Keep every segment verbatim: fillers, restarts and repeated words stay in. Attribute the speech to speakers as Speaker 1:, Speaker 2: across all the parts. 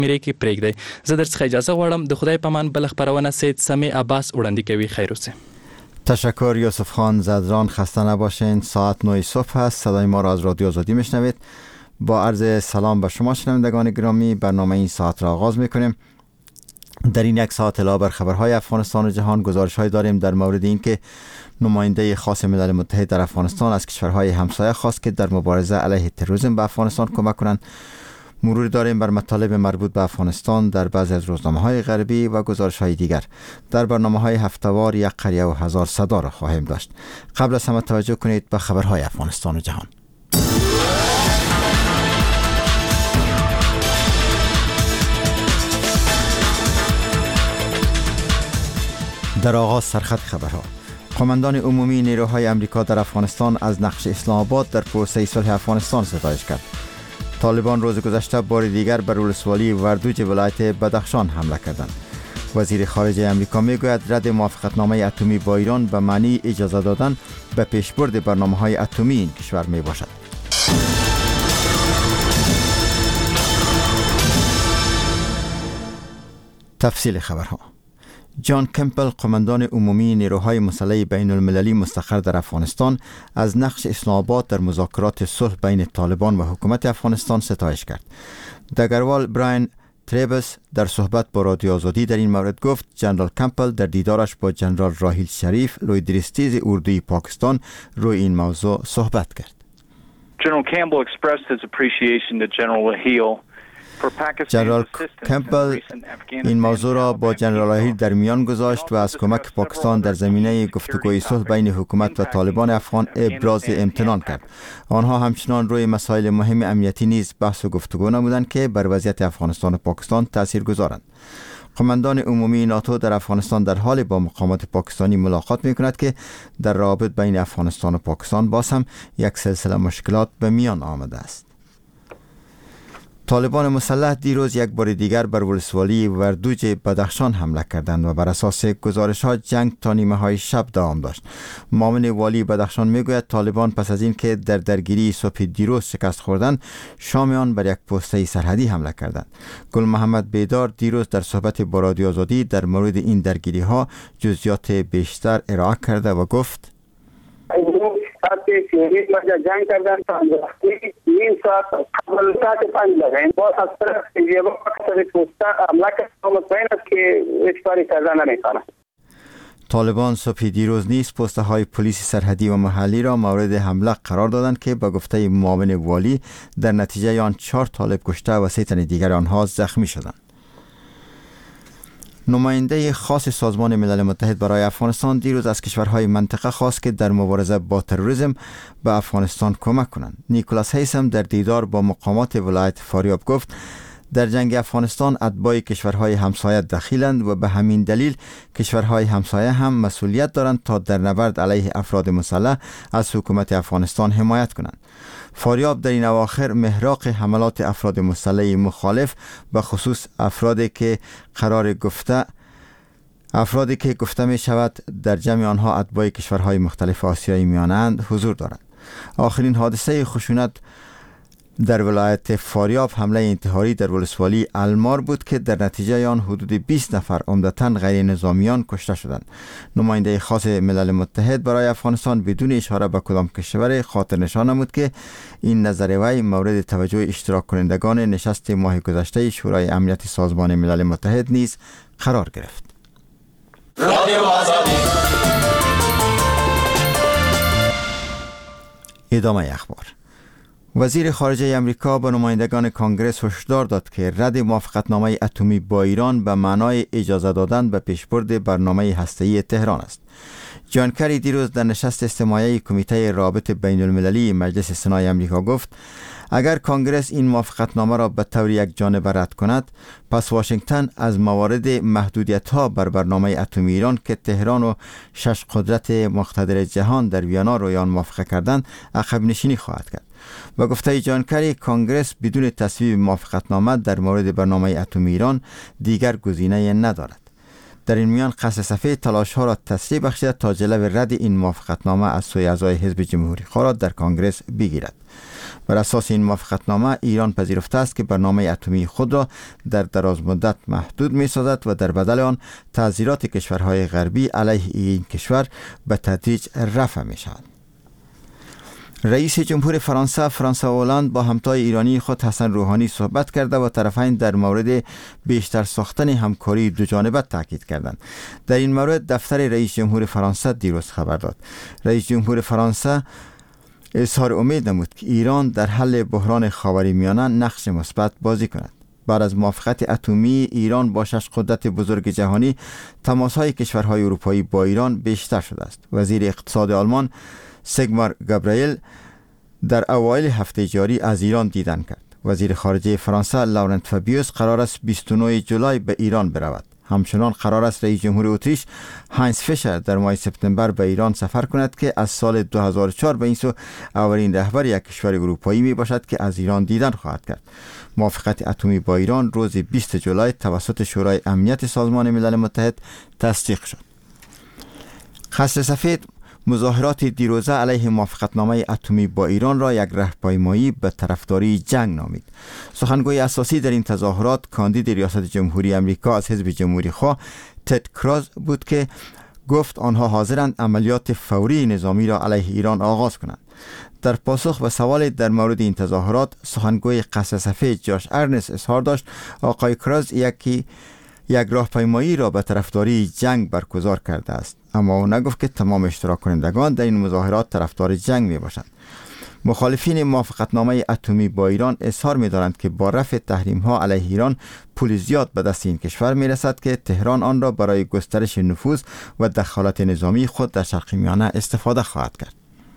Speaker 1: میره کې پرېږدي. زه درڅخه اجازه غواړم. د خدای پامان بل خبرونه سید سمی عباس وړاندې کوي. خیر اوسه.
Speaker 2: تشکر یوسف خان زدران. خسته نباشین. ساعت نه صبح است. صدای ما را از رادیو آزادی میشنوید. با عرض سلام به شما شنوندگان گرامی، برنامه این ساعت را آغاز میکنیم. در این یک ساعت علاوه بر خبرهای افغانستان و جهان گزارش‌های داریم در مورد اینکه نماینده خاص ملل متحد در افغانستان از کشورهای همسایه خواست که در مبارزه علیه تروریسم به افغانستان کمک کنند. مرور داریم بر مطالب مربوط به افغانستان در بعضی از روزنامه‌های غربی و گزارش‌های دیگر. در برنامه‌های هفته‌وار یک قریه و هزار صدا را خواهیم داشت. قبل از همه توجه کنید به خبرهای افغانستان و جهان. در آغاز سرخط خبرها. قماندان عمومی نیروهای امریکا در افغانستان از نقش اسلام آباد در پروسه صلح افغانستان ستایش کرد. طالبان روز گذشته بار دیگر بر ولسوالی وردوج ولایت بدخشان حمله کردند. وزیر خارجه امریکا میگوید رد موافقتنامه اتمی با ایران به معنی اجازه دادن به پیشبرد برنامه‌های اتمی این کشور می باشد. تفصیل خبرها. جان کمپل قماندان عمومی نیروهای مسلح بین المللی مستقر در افغانستان از نقش اسلام آباد در مذاکرات صلح بین طالبان و حکومت افغانستان ستایش کرد. دگروال براین تریبس در صحبت با رادیو آزادی در این مورد گفت جنرال کمپل در دیدارش با جنرال راحیل شریف لویدریستیز اردوی پاکستان روی این موضوع صحبت کرد.
Speaker 3: General Campbell expressed his appreciation to General Raheel.
Speaker 2: جنرال کمپل این موضوع را با جنرال راحیل در میان گذاشت و از کمک پاکستان در زمینه گفتگوی صلح بین حکومت و طالبان افغان ابراز امتنان کرد. آنها همچنان روی مسائل مهم امنیتی نیز بحث و گفتگو نمودند که بر وضعیت افغانستان و پاکستان تأثیر گذارند. قماندان عمومی ناتو در افغانستان در حال با مقامات پاکستانی ملاقات می کند که در روابط بین افغانستان و پاکستان باز هم یک سلسله مشکلات به میان آمده است. طالبان مسلح دیروز یک بار دیگر بر ولسوالی وردوج بدخشان حمله کردند و بر اساس گزارش‌ها جنگ تا نیمه های شب دوام داشت. معاون والی بدخشان میگوید طالبان پس از این که در درگیری صبح دیروز شکست خوردند، شامیان بر یک پسته سرحدی حمله کردند. گل محمد بیدار دیروز در صحبت با رادیو آزادی در مورد این درگیری‌ها جزئیات بیشتر ارائه کرده و گفت:
Speaker 4: ساعتی سیریز مجا جنگ کردن تا اندرختی نیم ساعت قبل ساعت پنج لگه باز از طرف یه وقت سر پوسته عمله کردن مطمئن است که هیچ کاری کردن نمیکنه.
Speaker 2: طالبان صبح دیروز نیز پسته های پلیس سرحدی و محلی را مورد حمله قرار دادند که با گفته معاون والی در نتیجه آن چهار طالب کشته و سه تن دیگر آنها زخمی شدند. نماینده خاص سازمان ملل متحد برای افغانستان دیروز از کشورهای منطقه خواست که در مبارزه با تروریسم به افغانستان کمک کنند. نیکولاس هیسم در دیدار با مقامات ولایت فاریاب گفت در جنگ افغانستان اتباع کشورهای همسایه دخیلند و به همین دلیل کشورهای همسایه هم مسئولیت دارند تا در نبرد علیه افراد مسلح از حکومت افغانستان حمایت کنند. فاریاب در این اواخر محراق حملات افراد مسلح مخالف به خصوص افرادی که قرار گفته افرادی که گفته می شود در جمع آنها اتباع کشورهای مختلف آسیای میانه‌اند حضور دارند. آخرین حادثه خشونت در ولایت فاریاب حمله انتحاری در ولسوالی المار بود که در نتیجه آن حدود بیست نفر عمدتاً غیر نظامیان کشته شدند. نماینده خاص ملل متحد برای افغانستان بدون اشاره به کدام کشور خاطر نشان نمود که این نظر وی مورد توجه اشتراک کنندگان نشست ماه گذشته شورای امنیت سازمان ملل متحد نیز قرار گرفت. ادامه اخبار. وزیر خارجه امریکا به نمایندگان کانگرس هشدار داد که رد موافقتنامه اتمی با ایران به معنای اجازه دادن به پیشبرد برنامه هسته‌ای تهران است. جان کری دیروز در نشست استماعی کمیته روابط بین المللی مجلس سنای امریکا گفت اگر کانگرس این موافقتنامه را به طور یک جانبه رد کند، پس واشنگتن از موارد محدودیت‌ها بر برنامه اتمی ایران که تهران و شش قدرت مقتدر جهان در ویانا روی آن موافقه کردند، عقب نشینی خواهد کرد. و گفته جان کری کانگرس بدون تصویب موافقتنامه در مورد برنامه اتمی ایران دیگر گزینه ندارد. در این میان قصر سفید تلاش ها را تسریع بخشیده تا جلو رد این موافقتنامه از سوی اعضای حزب جمهوری خواه را در کنگره بگیرد. بر اساس این موافقتنامه ایران پذیرفته است که برنامه اتمی خود را در دراز مدت محدود می سازد و در بدل آن تعزیرات کشورهای غربی علیه این کشور به تدریج رفع می شود. رئیس جمهور فرانسه فرانسوا هلند با همتای ایرانی خود حسن روحانی صحبت کرده و طرفین در مورد بیشتر ساختن همکاری دوجانبه تاکید کردند. در این مورد دفتر رئیس جمهور فرانسه دیروز خبر داد. رئیس جمهور فرانسه اظهار امید نمود که ایران در حل بحران خاورمیانه نقش مثبت بازی کند. بعد از موافقت اتمی ایران با شش قدرت بزرگ جهانی، تماس‌های کشورهای اروپایی با ایران بیشتر شده است. وزیر اقتصاد آلمان سیگمار گابریل در اوایل هفته جاری از ایران دیدن کرد. وزیر خارجه فرانسه لورنت فابیوس قرار است بیست و نه جولای به ایران برود. همچنان قرار است رئیس جمهور اتریش هاینز فیشر در ماه سپتامبر به ایران سفر کند که از سال دو هزار و چهار به این سو اولین رهبر یک کشور اروپایی می باشد که از ایران دیدن خواهد کرد. موافقت اتمی با ایران روز بیست جولای توسط شورای امنیت سازمان ملل متحد تصدیق شد. قصر سفید مظاهرات دیروزه علیه موافقتنامه اتمی با ایران را یک راهپیمایی به طرفداری جنگ نامید. سخنگوی اساسی در این تظاهرات کاندید ریاست جمهوری امریکا از حزب جمهوری خواه تد کروز بود که گفت آنها حاضرند عملیات فوری نظامی را علیه ایران آغاز کنند. در پاسخ به سوال در مورد این تظاهرات، سخنگوی قصر سفید جاش ارنست اظهار داشت آقای کروز یکی یک راهپیمایی را به طرفداری جنگ برگزار کرده است، اما او نگفت که تمام اشتراک کنندگان در این مظاهرات طرفدار جنگ می باشند. مخالفین موافقتنامه اتمی با ایران اظهار می دارند که با رفع تحریم ها علیه ایران پول زیاد به دست این کشور می رسد که تهران آن را برای گسترش نفوذ و دخالت نظامی خود در شرق میانه استفاده خواهد کرد.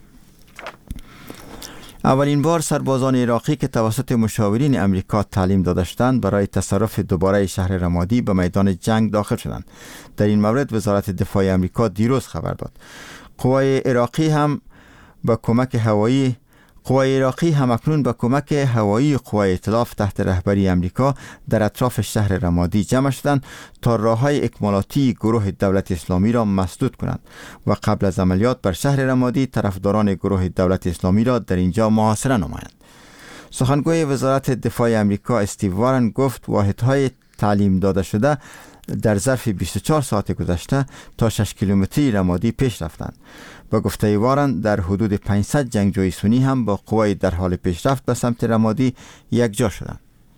Speaker 2: اولین بار سربازان عراقی که توسط مشاورین امریکا تعلیم داده شدند برای تصرف دوباره شهر رمادی به میدان جنگ داخل شدند. در این مورد وزارت دفاع امریکا دیروز خبر داد. قوای عراقی هم با کمک هوایی قوای عراقی همکنون با کمک هوایی قوای ائتلاف تحت رهبری امریکا در اطراف شهر رمادی جمع شدند تا راههای اکمالاتی گروه دولت اسلامی را مسدود کنند و قبل از عملیات بر شهر رمادی طرفداران گروه دولت اسلامی را در اینجا محاصره نمایند. سخنگوی وزارت دفاع امریکا استیو وارن گفت واحدهای تعلیم داده شده در ظرف بیست و چهار ساعت گذشته تا شش کیلومتری رمادی پیش رفتند. با گفته وارن در حدود پانصد جنگجوی سنی هم با قوای در حال پیشرفت به سمت رمادی یکجا شدند.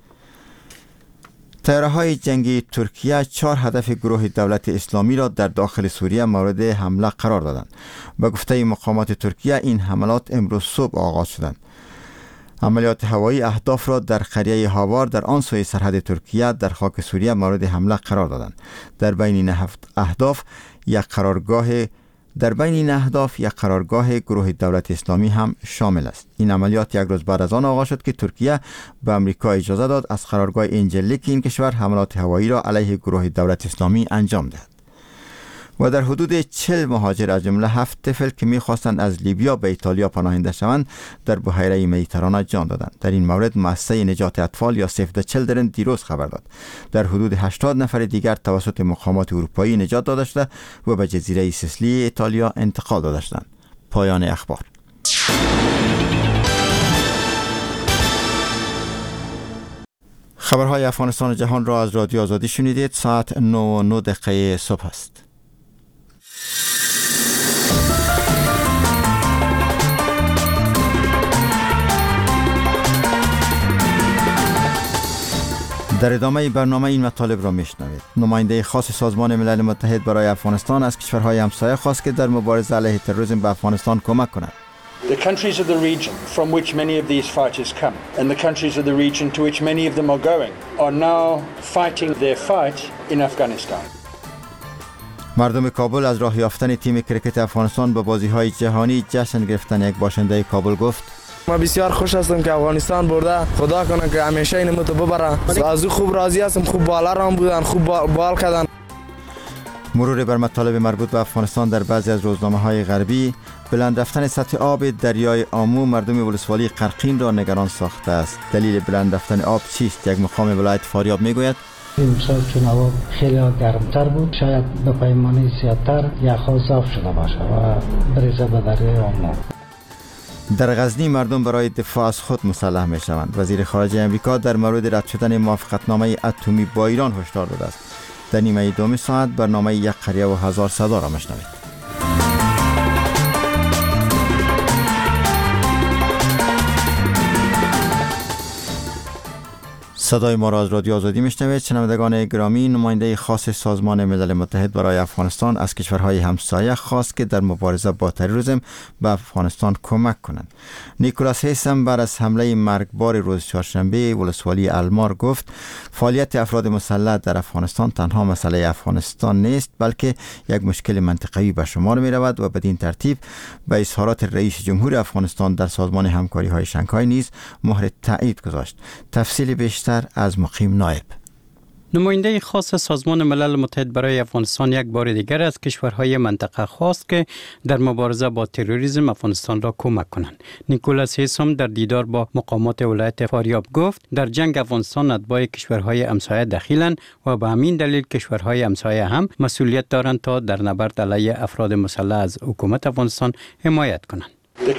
Speaker 2: طیاره‌های جنگی ترکیه چهار هدف گروه دولت اسلامی را در داخل سوریه مورد حمله قرار دادند. با گفته مقامات ترکیه این حملات امروز صبح آغاز شدند. عملیات هوایی اهداف را در قریه هاوار در آن سوی سرحد ترکیه در خاک سوریه مورد حمله قرار دادند. در بین این اهداف یک قرارگاه در بین این اهداف یک قرارگاه گروه دولت اسلامی هم شامل است. این عملیات یک روز بعد از آن آغاز شد که ترکیه به امریکا اجازه داد از قرارگاه انجلیک این کشور حملات هوایی را علیه گروه دولت اسلامی انجام دهد. و در حدود چهل مهاجر از جمله هفت طفل که می‌خواستند از لیبیا به ایتالیا پناهنده شوند در بحیره مدیترانه جان دادند. در این مورد مؤسسه نجات اطفال یا سیو د چیلدرن دیروز خبر داد. در حدود هشتاد نفر دیگر توسط مقامات اروپایی نجات داده شده و به جزیره سیسیلی ایتالیا انتقال داده شدند. پایان اخبار. خبرهای افغانستان و جهان را از رادیو آزادی شنیدید. ساعت نه و نه دقیقه صبح است. در ادامه برنامه این مطالب را میشنوید. نماینده خاص سازمان ملل متحد برای افغانستان از کشورهای همسایه خواست که در مبارزه علیه تروریسم به افغانستان کمک کنند.
Speaker 5: The countries of the region from which many of these fighters come and the countries of the region to which many of them are going are now fighting their fight in Afghanistan.
Speaker 2: مردم کابل از راه یافتن تیم کرکت افغانستان به بازی‌های جهانی جشن گرفتن. یک باشنده کابل گفت:
Speaker 6: ما بسیار خوش هستم که افغانستان برده. خدا کنه که همیشه اینو تو ببره. از او خوب راضی هستم. خوب بالر هم بودن، خوب بال کردن.
Speaker 2: مرور بر مطالب مربوط به افغانستان در بعضی از روزنامه‌های غربی. بلند رفتن سطح آب دریای آمو مردم ولسوالی قرقین را نگران ساخته است. دلیل بلند رفتن آب چیست؟ یک مقام ولایت فاریاب میگوید
Speaker 7: امسال چون هوا خیلی گرمتر بود شاید به پیمانه زیادتر یخها ضعف شده باشه و بریزه به دریای عمان.
Speaker 2: در غزنی مردم برای دفاع از خود مسلح می شوند. وزیر خارجه امریکا در مورد رد شدن موافقتنامه اتمی با ایران هشدار داده است. در نیمه دوم ساعت برنامه یک قریه و هزار صدا را مشنوید. صدای ما را از رادیو آزادی میشنوید. شنوندگان گرامی، نماینده خاص سازمان ملل متحد برای افغانستان از کشورهای همسایه خواست که در مبارزه با تروریسم به افغانستان کمک کنند. نیکولاس هیسم بعد از حمله مرگبار روز چهارشنبه ولسوالی المار گفت فعالیت افراد مسلح در افغانستان تنها مسئله افغانستان نیست بلکه یک مشکل منطقه‌ای به شمار می رود و بدین ترتیب به اظهارات رئیس جمهور افغانستان در سازمان همکاری های شانگهای نیز مهر تایید گذاشت. تفصیل بیشتر از مقیم نایب.
Speaker 8: نماینده خاص سازمان ملل متحد برای افغانستان یک بار دیگر از کشورهای منطقه خواست که در مبارزه با تروریسم افغانستان را کمک کنند. نیکولاس هیسم در دیدار با مقامات ولایت فاریاب گفت در جنگ افغانستان اتباع کشورهای همسایه دخیلند و به همین دلیل کشورهای همسایه هم مسئولیت دارند تا در نبرد علیه افراد مسلح از حکومت افغانستان حمایت کنند.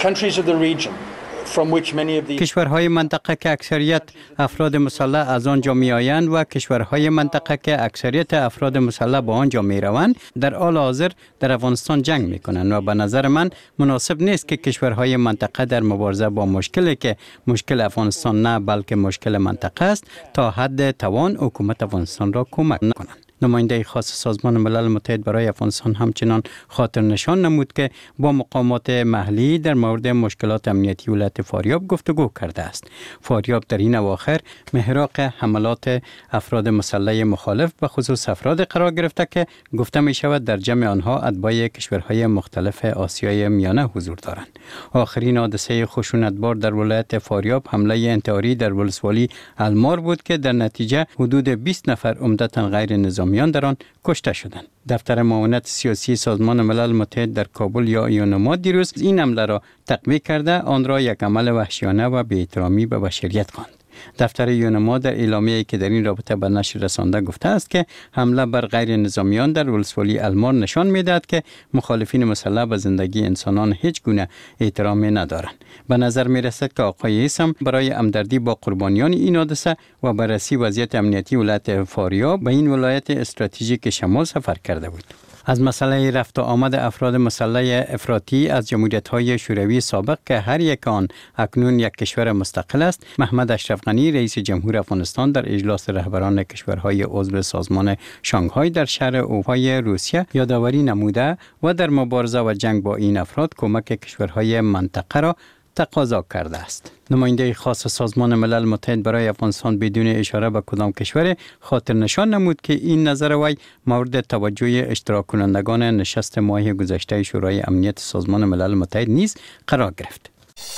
Speaker 8: کشورهای منطقه که اکثریت افراد مسلح از آنجا می آیند و کشورهای منطقه که اکثریت افراد مسلح با آنجا می روند در حال حاضر در افغانستان جنگ می کنند و به نظر من مناسب نیست که کشورهای منطقه در مبارزه با مشکلی که مشکل افغانستان نه بلکه مشکل منطقه است تا حد توان حکومت افغانستان را کمک کنند. نماینده خاص سازمان ملل متحد برای افغانستان همچنان خاطر نشان نمود که با مقامات محلی در مورد مشکلات امنیتی ولایت فاریاب گفتگو کرده است. فاریاب در این اواخر محراق حملات افراد مسلح مخالف به خصوص افراد قرار گرفته که گفته می شود در جمع آنها اتباع کشورهای مختلف آسیای میانه حضور دارند. آخرین حادثه خشونتبار در ولایت فاریاب حمله انتحاری در ولسوالی المار بود که در نتیجه حدود بیست نفر عمدتاً غیر نظامی میان در آن کشته شدند. دفتر معاونت سیاسی سازمان ملل متحد در کابل یا یونما دیروز این حمله را تقویه کرده آن را یک عمل وحشیانه و بی‌احترامی به بشریت خواند. دفتر یونما در اعلامیه‌ای که در این رابطه به نشر رسانده گفته است که حمله بر غیر نظامیان در ولسوالی المار نشان می‌دهد که مخالفین مسلح به زندگی انسانان هیچ گونه احترامی ندارند. به نظر می‌رسد که آقای هیسم برای همدردی با قربانیان این حادثه و بررسی وضعیت امنیتی ولایت فاریاب به این ولایت استراتژیک شمال سفر کرده بود. از مسئله رفت و آمد افراد مسلح افراطی از جمهوریت‌های شوروی سابق که هر یک آن اکنون یک کشور مستقل است، محمد اشرف غنی رئیس جمهور افغانستان در اجلاس رهبران کشورهای عضو سازمان شانگهای در شهر اوهای روسیه یادآوری نموده و در مبارزه و جنگ با این افراد کمک کشورهای منطقه را تقاضا کرده است. نماینده خاص سازمان ملل متحد برای افغانستان بدون اشاره به کدام کشور خاطر نشان نمود که این نظر وی مورد توجه اشتراک کنندگان نشست ماه گذشته شورای امنیت سازمان ملل متحد نیز قرار گرفت.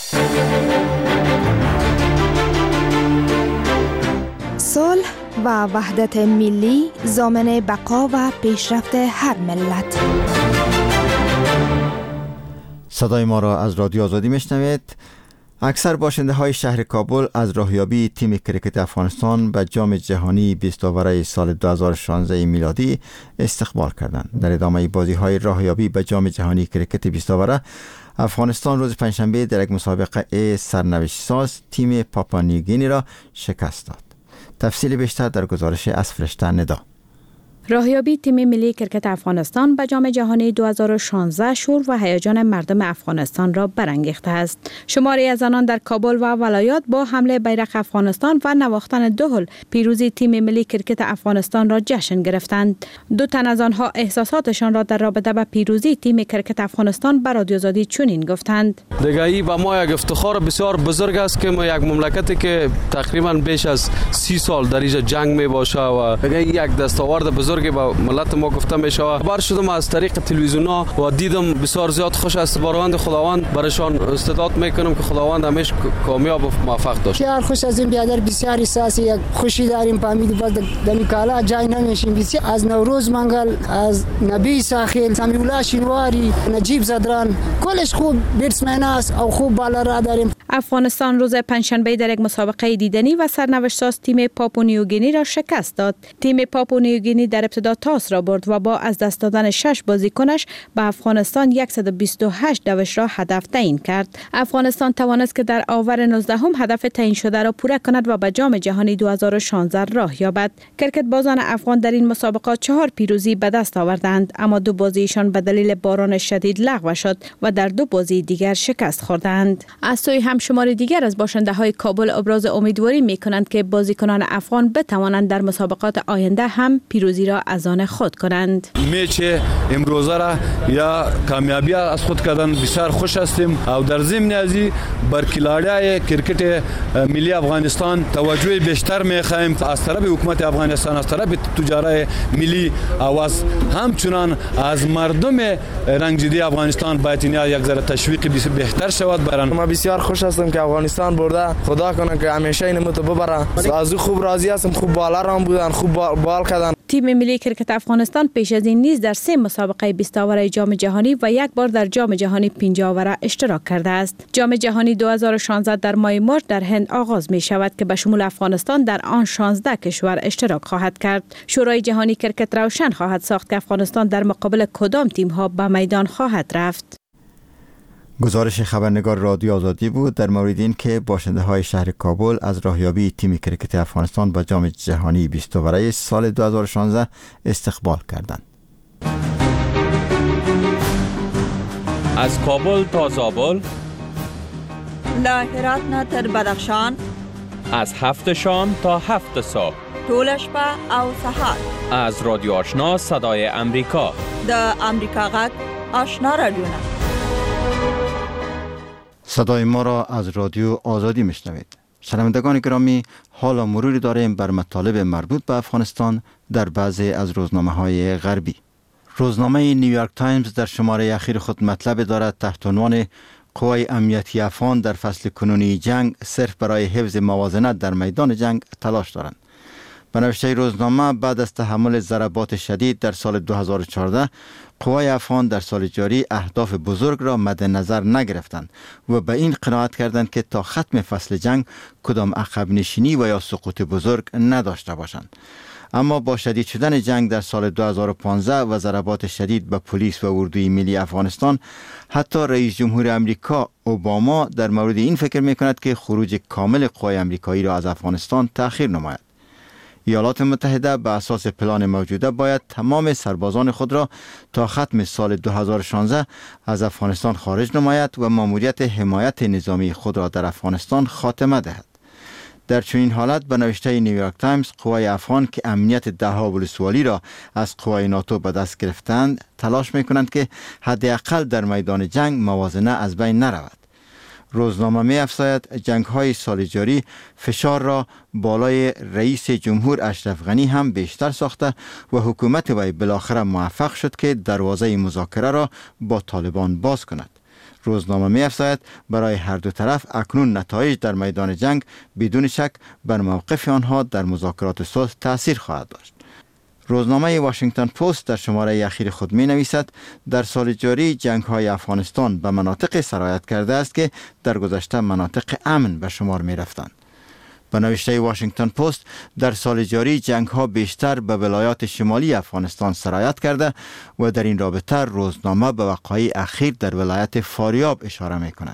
Speaker 9: صلح و وحدت ملی ضامن بقا و پیشرفت هر ملت.
Speaker 2: صدای ما را از رادیو آزادی میشنوید. اکثر باشنده های شهر کابل از راهیابی تیم کرکت افغانستان به جام جهانی بیست آوره سال دو هزار و شانزده میلادی استقبال کردند. در ادامه بازی های راهیابی به جام جهانی کرکت بیست آوره افغانستان روز پنجشنبه در یک مسابقه سرنوشت ساز تیم پاپوا نیوگینی را شکست داد. تفصیل بیشتر در گزارش از فرشته ندا.
Speaker 10: راهیابی تیم ملی کرکت افغانستان به جام جهانی دو هزار و شانزده شور و هیجان مردم افغانستان را برانگیخته است. شماری از آنان در کابل و ولایات با حمله بیرق افغانستان و نواختن دو هل پیروزی تیم ملی کرکت افغانستان را جشن گرفتند. دو تن از آنها احساساتشان را در رابطه با پیروزی تیم کرکت افغانستان به رادیو آزادی چنین گفتند:
Speaker 11: دیگه ای با ما یک افتخار بسیار بزرگ است که ما یک مملکتی که تقریبا بیش از سی سال در اینجا جنگ می باشه و دیگه یک دستاورد بزرگ که با ملت ما گفته میشه. خبر شدم از طریق تلویزیونا و دیدم بسیار زیاد خوش است. بارواند خداوند برایشان استعداد میکنم که خداوند همیشه کامیاب و موفق داشت.
Speaker 12: بسیار خوش از این بیادر، بسیار احساس یک خوشی داریم. فهمید باز دمی کالا جای نمیشیم. بسیار از نوروز منگل، از نبی ساخیل، سمیولا شینواری، نجیب زدران، کلش خوب بیتسمن است او خوب بالا را داریم.
Speaker 10: افغانستان روز پنجشنبه در یک مسابقه دیدنی و سرنوشت‌ساز تیم پاپونیوگینی را شکست داد. تیم پاپونیوگینی در ابتدا تاس را برد و با از دست دادن شش بازیکنش به افغانستان صد و بیست و هشت دوش را هدف تعیین کرد. افغانستان توانست که در آور نوزدهم هدف تعیین شده را پوره کند و به جام جهانی دو هزار و شانزده راه یابد. کرکت بازان افغان در این مسابقات چهار پیروزی به دست آوردند، اما دو بازیشان به دلیل باران شدید لغو شد و در دو بازی دیگر شکست خوردند. از سوی هم شمار دیگر از باشنده های کابل ابراز امیدواری می کنند که بازیکنان افغان بتوانند در مسابقات آینده هم پیروزی را از آن خود کنند.
Speaker 13: میچ امروزه را یا کامیابی از خود کردن بسیار خوش هستیم او در ضمن ازی بر کلاریای کرکت ملی افغانستان توجه بیشتر می‌خوایم از طرف حکومت افغانستان، از طرف تجارت ملی آواز همچنان از مردم رنگجدی افغانستان باید یک ذره تشویق بهتر شود برن.
Speaker 6: ما بسیار خوش هستم که افغانستان برده، خدا کنه که همیشه اینو تو ببره. از خوب راضی هستم، خوب بالا رام بودن، خوب بال کردن.
Speaker 10: تیم ملی کرکت افغانستان پیش از این نیز در سه مسابقه بیست آوره جام جهانی و یک بار در جام جهانی پنجاه آوره اشتراک کرده است. جام جهانی دو هزار و شانزده در ماه مارس در هند آغاز می شود که به شمول افغانستان در آن شانزده کشور اشتراک خواهد کرد. شورای جهانی کرکت روشن خواهد ساخت که افغانستان در مقابل کدام تیم ها به میدان خواهد رفت.
Speaker 2: گزارش خبرنگار رادیو آزادی بود در مورد این که باشنده های شهر کابل از راهیابی تیم کرکت افغانستان با جام جهانی بیست آوره سال دو هزار و شانزده استقبال کردند.
Speaker 14: از کابل تا زابل،
Speaker 15: له هرات نه تر بدخشان،
Speaker 14: از هفت شام تا هفت صبح،
Speaker 15: ټول شپه او سهار،
Speaker 14: از رادیو آشنا صدای امریکا،
Speaker 15: د امریکا غږ آشنا رادیو.
Speaker 2: صدای ما را از رادیو آزادی میشنوید. شنوندگان گرامی، حالا مروری داریم بر مطالب مربوط به افغانستان در بعضی از روزنامه های غربی. روزنامه نیویورک تایمز در شماره اخیر خود مطلب دارد تحت عنوان قوای امنیتی افغان در فصل کنونی جنگ صرف برای حفظ موازنت در میدان جنگ تلاش دارند. به نوشته روزنامه بعد از تحمل ضربات شدید در سال دو هزار و چهارده قوای افغان در سال جاری اهداف بزرگ را مد نظر نگرفتند و به این قناعت کردند که تا ختم فصل جنگ کدام عقب نشینی و یا سقوط بزرگ نداشته باشند. اما با شدید شدن جنگ در سال دو هزار و پانزده و ضربات شدید به پلیس و اردوی ملی افغانستان، حتی رئیس جمهور امریکا اوباما در مورد این فکر می کند که خروج کامل قوای امریکایی را از افغانستان تأخیر نماید. ایالات متحده به اساس پلان موجوده باید تمام سربازان خود را تا ختم سال دو هزار و شانزده از افغانستان خارج نماید و ماموریت حمایت نظامی خود را در افغانستان خاتمه دهد. در چنین حالت به نوشته نیویورک تایمز قوای افغان که امنیت دهها ولسوالی را از قوای ناتو به دست گرفتند تلاش می‌کنند که حداقل در میدان جنگ موازنه از بین نرود. روزنامه می افزاید جنگ‌های سال جاری فشار را بالای رئیس جمهور اشرف غنی هم بیشتر ساخته و حکومت وی بالاخره موفق شد که دروازه مذاکره را با طالبان باز کند. روزنامه می افزاید برای هر دو طرف اکنون نتایج در میدان جنگ بدون شک بر موقف آنها در مذاکرات صلح تأثیر خواهد داشت. روزنامه واشنگتن پست در شماره اخیر خود می نویسد در سال جاری جنگ های افغانستان به مناطق سرایت کرده است که در گذشته مناطق امن به شمار می رفتند. به نوشته واشنگتن پست در سال جاری جنگ ها بیشتر به ولایات شمالی افغانستان سرایت کرده و در این رابطه روزنامه به وقایع اخیر در ولایت فاریاب اشاره می کند.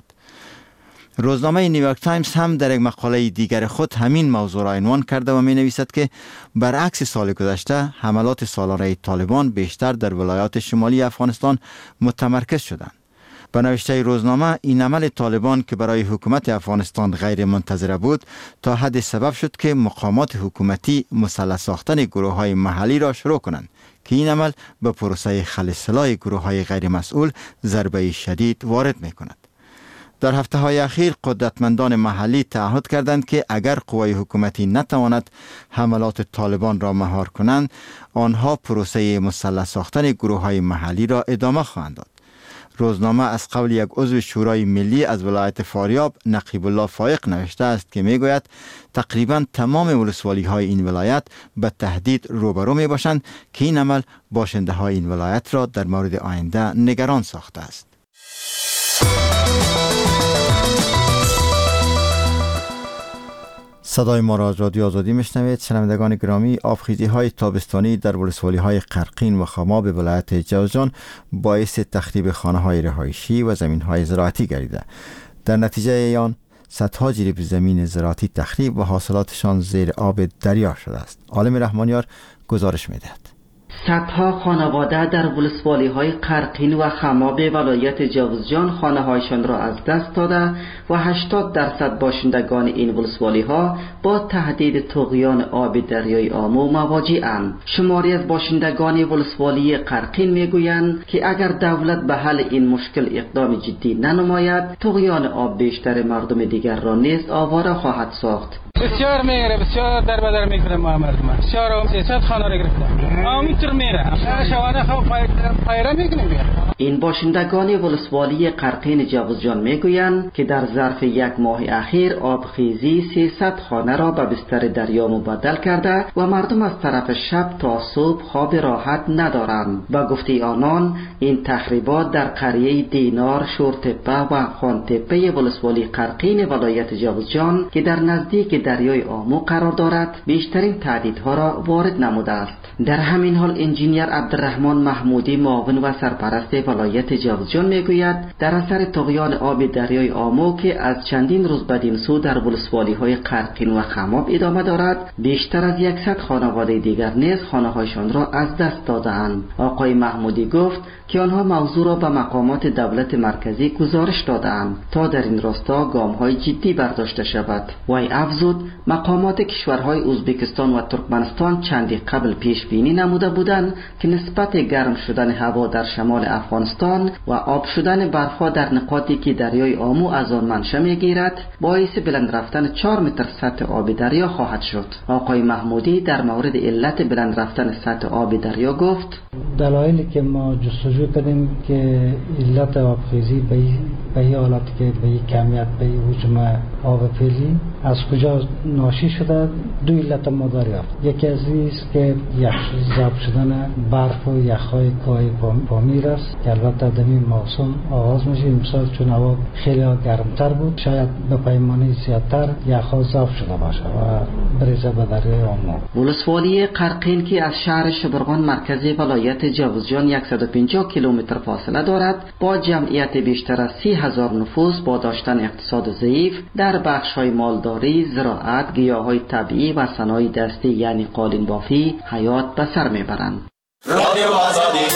Speaker 2: روزنامه نیویورک تایمز هم در یک مقاله دیگر خود همین موضوع را عنوان کرده و می نویسد که برعکس سال گذشته حملات سالانه طالبان بیشتر در ولایات شمالی افغانستان متمرکز شدند. به نوشته روزنامه این عمل طالبان که برای حکومت افغانستان غیر منتظره بود تا حد سبب شد که مقامات حکومتی مسلح ساختن گروه های محلی را شروع کنند که این عمل به پروسه خلع گروه های غیر مسئول ضربه شدید وارد می کند. در هفته های اخیر قدرتمندان محلی تعهد کردند که اگر قوای حکومتی نتواند حملات طالبان را مهار کنند، آنها پروسه مسلح ساختن گروه های محلی را ادامه خواهند داد. روزنامه از قول یک عضو شورای ملی از ولایت فاریاب نقیب الله فایق نوشته است که میگوید تقریبا تمام ولسوالی های این ولایت به تهدید روبرو می باشند که این عمل باشنده های این ولایت را در مورد آینده نگران ساخته است. صدای ما را از رادیو آزادی میشنوید. شنوندگان گرامی، آبخیزی های تابستانی در ولسوالی های قرقین و خماب ولایت جوزجان باعث تخریب خانه های رهایشی و زمین های زراعتی گردیده. در نتیجه آن صدها جریب زمین زراعتی تخریب و حاصلاتشان زیر آب دریا شده است. عالم رحمانیار گزارش میدهد.
Speaker 16: صدها خانواده در ولسوالی های قرقین و خماب ولایت جوزجان خانه هایشان را از دست داده و هشتاد درصد باشندگان این ولسوالی ها با تهدید طغیان آب دریای آمو مواجه‌اند. شماری از باشندگان ولسوالی قرقین میگویند که اگر دولت به حل این مشکل اقدام جدی ننماید، طغیان آب بیشتر مردم دیگر را نیز آواره خواهد ساخت.
Speaker 17: بسیار میگیره، بسیار در بدر میکنه ما مردم. بسیار هم سیصد خانه را گرفته. آمیتر میره. شوانه خو پایره میکنه.
Speaker 16: این باشندگان ولسوالی قرقین جوزجان میگویند که در ظرف یک ماه اخیر آبخیزی سیصد خانه را به بستر دریا مبدل کرده و مردم از طرف شب تا صبح خواب راحت ندارند. با گفته آنان این تخریبات در قریه دینار، شورتپه و خانتپه ولسوالی قرقین ولایت جوزجان که در نزدیک دریای آمو قرار دارد بیشترین تهدیدها را وارد نموده است. در همین حال انجینیر عبدالرحمن محمودی معاون و سرپرست ولایت جوزجان میگوید در اثر طغیان آب دریای آمو که از چندین روز بدین سو در ولسوالی های قرقین و خماب ادامه دارد، بیشتر از صد خانواده دیگر نیز خانه هایشان را از دست داده‌اند. آقای محمودی گفت که آنها موضوع را به مقامات دولت مرکزی گزارش داده‌اند تا در این راستا گام‌های جدی برداشته شود. وی افزود مقامات کشورهای ازبکستان و ترکمنستان چندی قبل پیش بینی نموده بودند که نسبت گرم شدن هوا در شمال افغانستان و آب شدن برفها در نقاطی که دریای آمو از آن منشأ می‌گیرد باعث بلند رفتن چهار متر سطح آب دریا خواهد شد. آقای محمودی در مورد علت بلند رفتن سطح آب دریا گفت:
Speaker 7: دلایلی که ما جستجو کردیم که علت آبخیزی به این حالت که به این کمیت به این حجم آب فعلی از کجا ناشی شده، دو علت ما دریافت. یکی از این است که یخ ذوب شدن برف و یخ‌های کوه پامیر است که البته در این موسم آغاز میشه. امسال چون هوا خیلی گرمتر بود، شاید به پیمانه زیادتر یخ‌ها ذوب شده باشه و بریزه به دریای آمو.
Speaker 16: ولسوالی قرقین که از شهر شبرغان مرکزی ولایت جوزجان صد و پنجاه کیلومتر فاصله دارد، با جمعیت بیشتر از سی هزار نفوس با داشتن اقتصاد ضعیف در بخش‌های مالداری، زراعت، گیاه‌های طبیعی و صنایع دستی یعنی قالین بافی حیات به سر میبرند. رادیو آزادی.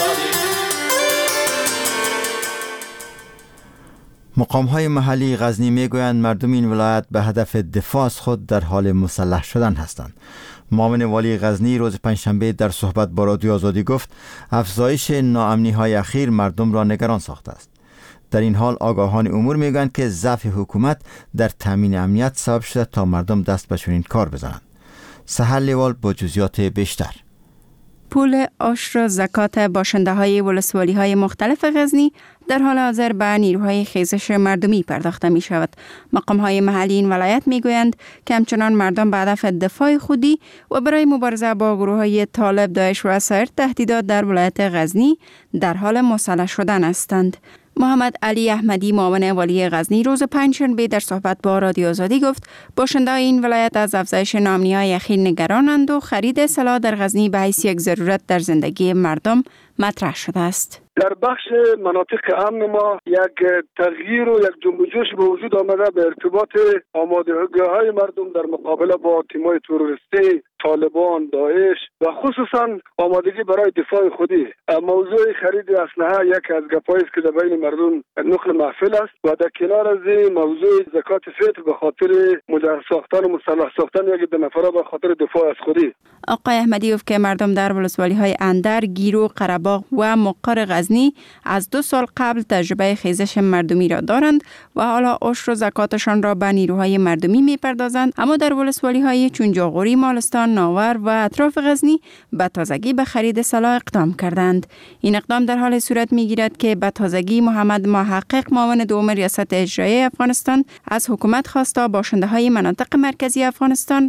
Speaker 2: مقام‌های محلی غزنی میگویند مردم این ولایت به هدف دفاع از خود در حال مسلح شدن هستند. معاون والی غزنی روز پنجشنبه در صحبت با رادیو آزادی گفت افزایش ناامنی‌های اخیر مردم را نگران ساخته است. در این حال آگاهان امور میگویند که ضعف حکومت در تامین امنیت سبب شده تا مردم دست به چنین کار بزنند. سحر لیوال با جزئیات بیشتر.
Speaker 18: پول عشر و زکات باشنده های ولسوالی های مختلف غزنی در حال حاضر به نیروهای خیزش مردمی پرداخته می شود. مقام های محلی این ولایت می گویند که همچنان مردم به هدف دفاع خودی و برای مبارزه با گروه های طالب، داعش و سایر تهدیدات در ولایت غزنی در حال مسلح شدن هستند. محمد علی احمدی معاون والی غزنی روز پنجشنبه در صحبت با رادیو آزادی گفت باشنده این ولایت از افزایش ناامنی‌های اخیر نگرانند و خرید سلاح در غزنی به حیث یک ضرورت در زندگی مردم مطرح شده است.
Speaker 19: در بخش مناطق امن ما یک تغییر و یک جنب و جوش به وجود آمده به ارتباط آمادگی‌های مردم در مقابله با تیم‌های تروریستی، طالبان، داعش و خصوصا آمادگی برای دفاع خودی. موضوع خرید اسلحه یک از گپایی است که در بین مردم نقل محفل است و در کنار از این موضوع زکات فطر به خاطر مجهز ساختن و مسلح ساختن یک دو نفره به خاطر دفاع از خودی.
Speaker 18: آقای احمدی گفت که مردم در ولسوالی‌های اندر، گیرو، قره‌باغ و مقر غزنی از دو سال قبل تجربه خیزش مردمی را دارند و حالا عشر و زکاتشان را به نیروهای مردمی می‌پردازند، اما در ولسوالی‌های چون جاغوری، مالستان، ناور و اطراف غزنی به تازگی به خرید سلاح اقدام کردند. این اقدام در حال صورت می‌گیرد که به تازگی محمد محقق معاون دوم ریاست اجرایی افغانستان از حکومت خواسته باشنده‌های مناطق مرکزی افغانستان را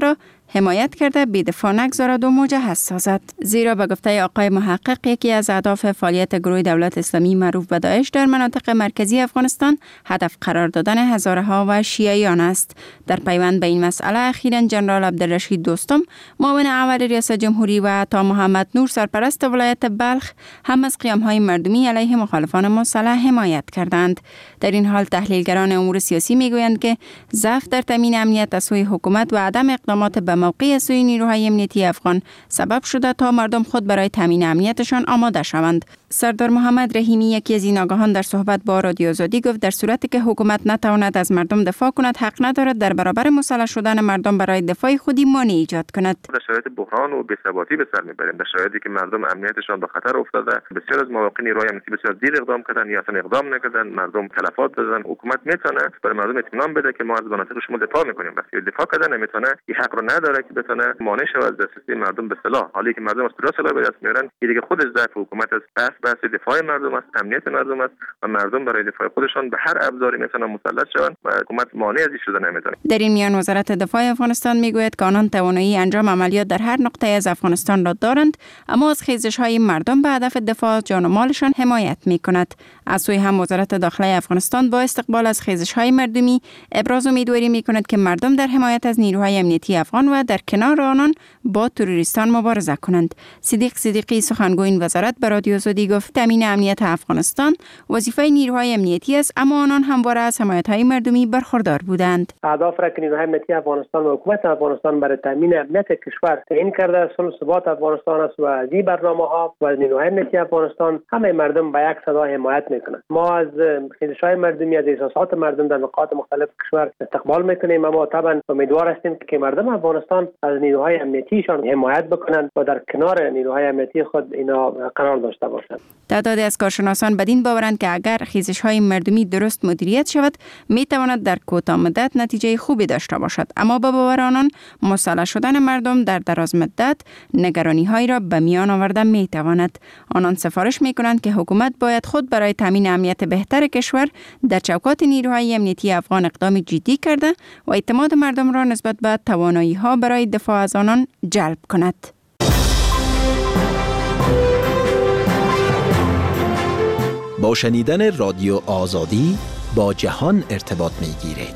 Speaker 18: حمایت کرده بی‌دفاع نگذارد و مجهز سازد. زیرا به گفته آقای محقق یکی از اهداف فعالیت گروه دولت اسلامی معروف به داعش در مناطق مرکزی افغانستان هدف قرار دادن هزاره ها و شیعیان است. در پیوند به این مسئله اخیراً جنرال عبدالرشید دوستم معاون اول ریاست جمهوری و عطا محمد نور سرپرست ولایت بلخ هم از قیام های مردمی علیه مخالفان مسلح حمایت کردند. در این حال تحلیلگران امور سیاسی میگویند که ضعف در تامین امنیت از سوی حکومت و عدم اقدامات به موقع از سوی نیروهای امنیتی افغان سبب شده تا مردم خود برای تامین امنیتشان آماده شوند. سردار محمد رحیمی یکی از این آگاهان در صحبت با رادیو آزادی گفت در صورتی که حکومت نتواند از مردم دفاع کند حق ندارد در برابر مسلح شدن مردم برای دفاع خودی مانع ایجاد کند.
Speaker 20: در شرایط بحران و بی‌ثباتی به سر میبریم، در شرایطی که مردم امنیتشان به خطر افتاده، بسیار از مواقع نیروهای امنیتی بسیار دیر اقدام کردن یا اصلا اقدام نکردن، مردم تلفات دادن. حکومت میتونه برای مردم اطمینان بده که ما از مناطق شما دفاع میکنیم. وقتی دفاع کردن نمیتونه، این حق رو نداره که بتونه مانع شود از دسترسی مردم به سلاح. حالی که مردم از کجا سلاح به دست میارن، این دیگه خودش ضعف حکومت است. بس بس دفاع مردم است، امنیت مردم است و مردم برای دفاع خودشان به هر ابزاری میتونن مسلط شوند و حکومت مانع از این شده نمیتونه.
Speaker 18: در این میان وزارت دفاع افغانستان میگوید که آنان توانایی انجام عملیات در هر نقطه از افغانستان را دارند، اما از خیزش‌های مردم به هدف دفاع از جان و مالشان حمایت میکند. از سوی هم وزارت داخله افغانستان با استقبال از خیزش‌های مردمی ابراز امیدواری میکند که مردم در حمایت از نیروهای امنیتی افغان و در کنار آنان با تروریستان مبارزه کنند. صدیق صدیقی سخنگوی این وزارت به رادیو آزادی گفت تامین امنیت افغانستان وظیفه نیروهای امنیتی است، اما آنان همواره از حمایت‌های مردمی برخوردار بودند.
Speaker 21: اهداف را که نیروهای امنیتی افغانستان و حکومت افغانستان برای تامین امنیت کشور تعیین کرده، صلح و ثبات افغانستان است و از این برنامه‌ها و نیروهای امنیتی افغانستان همه مردم به یک صدا حمایت میکنند. ما از خیزش‌های مردمی، از احساسات مردم در نقاط مختلف کشور استقبال میکنیم، اما طبعا امیدوار هستیم که مردم افغانستان از نیروهای امنیتیشان حمایت بکنند و در کنار نیروهای امنیتی خود اینا قرار داشته باشند.
Speaker 18: تعدادی از کارشناسان بدین باورند که اگر خیزش‌های مردمی درست مدیریت شود میتواند در کوتاه مدت نتیجه خوبی داشته باشد، اما به باور آنان مسلح شدن مردم در دراز مدت نگرانی‌هایی را به میان آورده میتواند. آنان سفارش میکنند که حکومت باید خود برای تامین امنیت بهتر کشور در چوکات نیروهای امنیتی افغان اقدام جدی کرده و اعتماد مردم را نسبت به توانایی‌ها برای دفاع از آنان جلب کند.
Speaker 22: با شنیدن رادیو آزادی با جهان ارتباط می‌گیرید.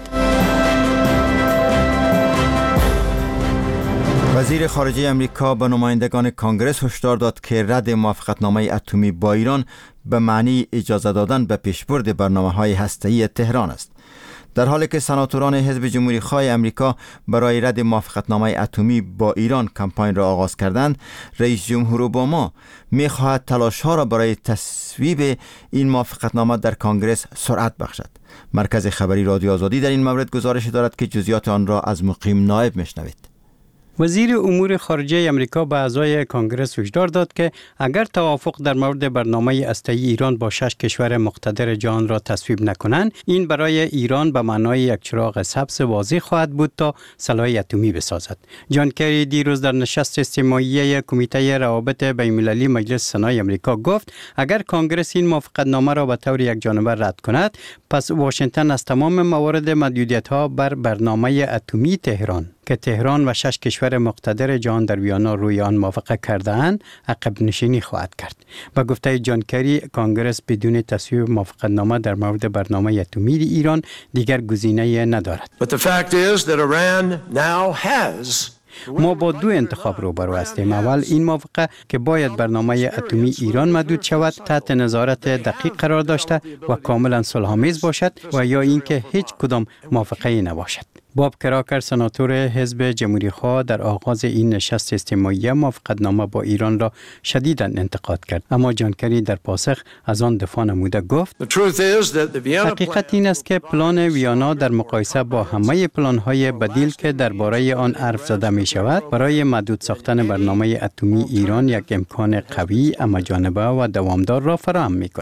Speaker 2: وزیر خارجه امریکا به نمایندگان کانگرس هشدار داد که رد موافقتنامه اتمی با ایران به معنی اجازه دادن به پیشبرد برنامه‌های هسته‌ای تهران است. در حالی که سناتوران حزب جمهوری خواه امریکا برای رد موافقتنامه اتمی با ایران کمپاین را آغاز کردند، رئیس جمهور اوباما می‌خواهد تلاش‌ها را برای تصویب این موافقتنامه در کانگرس سرعت بخشد. مرکز خبری رادیو آزادی در این مورد گزارش دارد که جزئیات آن را از مقیم نایب میشنوید.
Speaker 8: وزیر امور خارجه امریکا به اعضای کانگرس هشدار داد که اگر توافق در مورد برنامه هسته‌ای ایران با شش کشور مقتدر جهان را تصویب نکنند، این برای ایران به معنای یک چراغ سبز واضح خواهد بود تا سلاح اتمی بسازد. جان کری دیروز در نشست استماعی کمیته روابط بین‌المللی مجلس سنای امریکا گفت اگر کانگرس این موافقتنامه را به طور یکجانبه رد کند، پس واشنگتن از تمام موارد محدودیت‌ها بر برنامه اتمی تهران که تهران و شش کشور مقتدر جهان در ویانا روی آن موافقه کرده‌اند عقب نشینی خواهد کرد. با گفته جان کری، کانگرس بدون تصویب موافقتنامه در مورد برنامه اتمی ایران دیگر گزینه‌ای ندارد.
Speaker 23: But the fact is that Iran now has
Speaker 8: ما با دو انتخاب روبرو هستیم. اول این موافقه که باید برنامه اتمی ایران محدود شود تحت نظارت دقیق قرار داشته و کاملا صلح‌آمیز باشد و یا اینکه هیچ کدام موافقه نباشد. باب کراکر سناتور حزب جمهوری خواه در آغاز این نشست استماعی موافقتنامه با ایران را شدیداً انتقاد کرد، اما جان کری در پاسخ از آن دفاع نموده گفت حقیقت این است که پلان ویانا در مقایسه با همه پلان‌های بدیل که درباره آن حرف زده می شود برای محدود ساختن برنامه اتمی ایران یک امکان قوی، همه‌جانبه و دوامدار را فراهم می کند.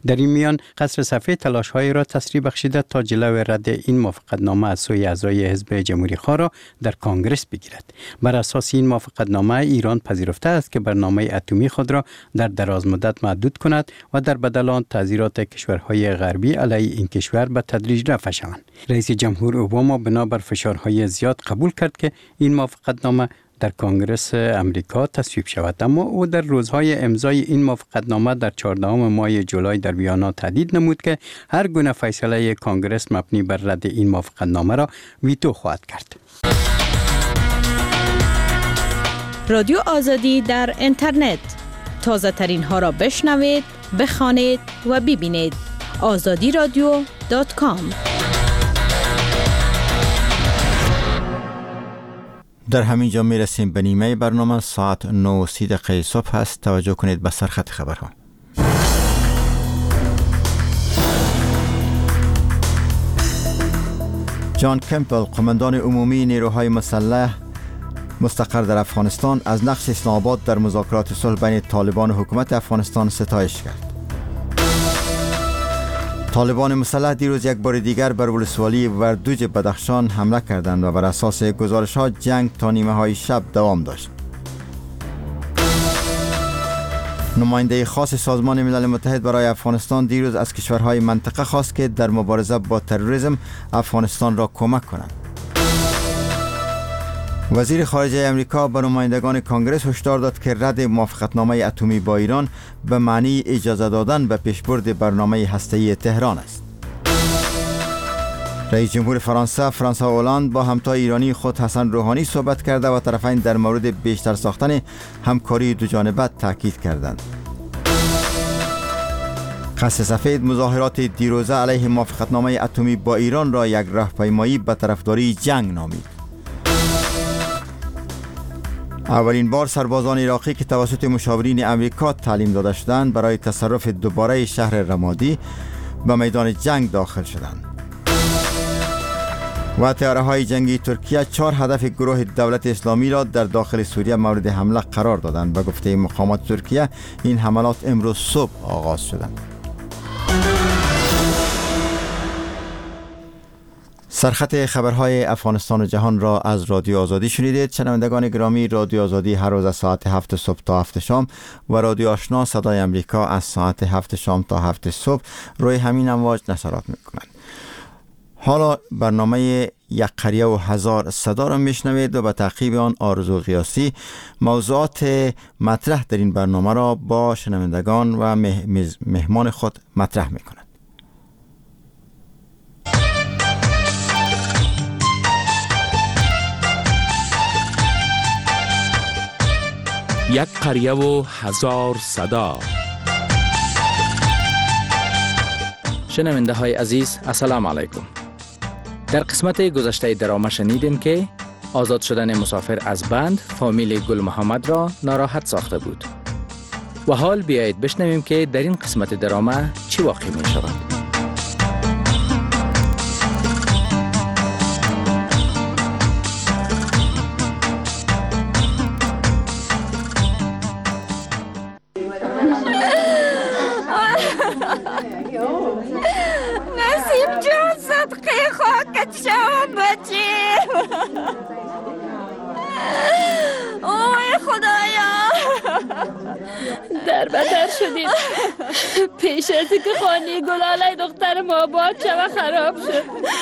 Speaker 8: در این میان قصر صفحه تلاش‌های را تسریع بخشیده تا جلو رد این موافقتنامه از سوی اعضای حزب جمهوری خواه را در کنگرس بگیرد. بر اساس این موافقتنامه ایران پذیرفته است که برنامه اتمی خود را در دراز مدت محدود کند و در بدل آن تعزیرات کشورهای غربی علیه این کشور به تدریج رفع شوند. رئیس جمهور اوباما بنابر فشارهای زیاد قبول کرد که این موافقتنامه در کنگرس امریکا تصویب شود، اما او در روزهای امضای این موافقتنامه در چهاردهم ماه جولای در ویانا تهدید نمود که هر گونه فیصله کنگرس مبنی بر رد این موافقتنامه را ویتو خواهد کرد.
Speaker 10: رادیو آزادی در اینترنت، تازه ترین ها را بشنوید، بخوانید و ببینید. آزادی رادیو دات کام.
Speaker 2: در همین جا می رسیم به نیمه برنامه. ساعت نه و سی دقیقه صبح هست. توجه کنید به سرخط خبرها. جان کمپل، قماندان عمومی نیروهای مسلح مستقر در افغانستان، از نقش اسلام آباد در مذاکرات صلح بین طالبان و حکومت افغانستان ستایش کرد. طالبان مسلح دیروز یک بار دیگر بر ولسوالی وردوج بدخشان حمله کردند و بر اساس گزارش‌ها جنگ تا نیمه های شب دوام داشت. نماینده خاص سازمان ملل متحد برای افغانستان دیروز از کشورهای منطقه خواست که در مبارزه با تروریسم افغانستان را کمک کنند. وزیر خارجه امریکا به نمایندگان کنگرس هشدار داد که رد موافقتنامه اتمی با ایران به معنی اجازه دادن به پیشبرد برنامه هسته‌ای تهران است. رئیس جمهور فرانسه فرانسوا اولاند با همتای ایرانی خود حسن روحانی صحبت کرده و طرفین در مورد بیشتر ساختن همکاری دوجانبه تاکید کردند. قصر سفید مظاهرات دیروزه علیه موافقتنامه اتمی با ایران را یک راهپیمایی به طرفداری جنگ نامید. اولین بار سربازان عراقی که توسط مشاورین امریکا تعلیم داده شدند برای تصرف دوباره شهر رمادی به میدان جنگ داخل شدند. و طیاره‌های جنگی ترکیه چهار هدف گروه دولت اسلامی را در داخل سوریه مورد حمله قرار دادند. به گفته مقامات ترکیه این حملات امروز صبح آغاز شدند. سرخط خبرهای افغانستان و جهان را از رادیو آزادی شنیدید. شنوندگان گرامی، رادیو آزادی هر روز از ساعت هفت صبح تا هفت شام و رادیو آشنا صدای امریکا از ساعت هفت شام تا هفت صبح روی همین امواج نشرات میکنند. حالا برنامه یک قریه و هزار صدا را میشنوید و به تعقیب آن آرزو قیاسی موضوعات مطرح در این برنامه را با شنوندگان و مهمان خود مطرح میکند.
Speaker 1: یک قریه و هزار صدا. شنونده های عزیز، السلام علیکم. در قسمت گذشته درامه شنیدیم که آزاد شدن مسافر از بند فامیل گل محمد را ناراحت ساخته بود. و حال بیایید بشنویم که در این قسمت درامه چی واقع می شود.
Speaker 3: نسیم جان صدقه خاکت شوم بچه. اوه خدایا، در بدر شدیم. پیش از که خانه گلاله دختر ما باد شوه خراب شد.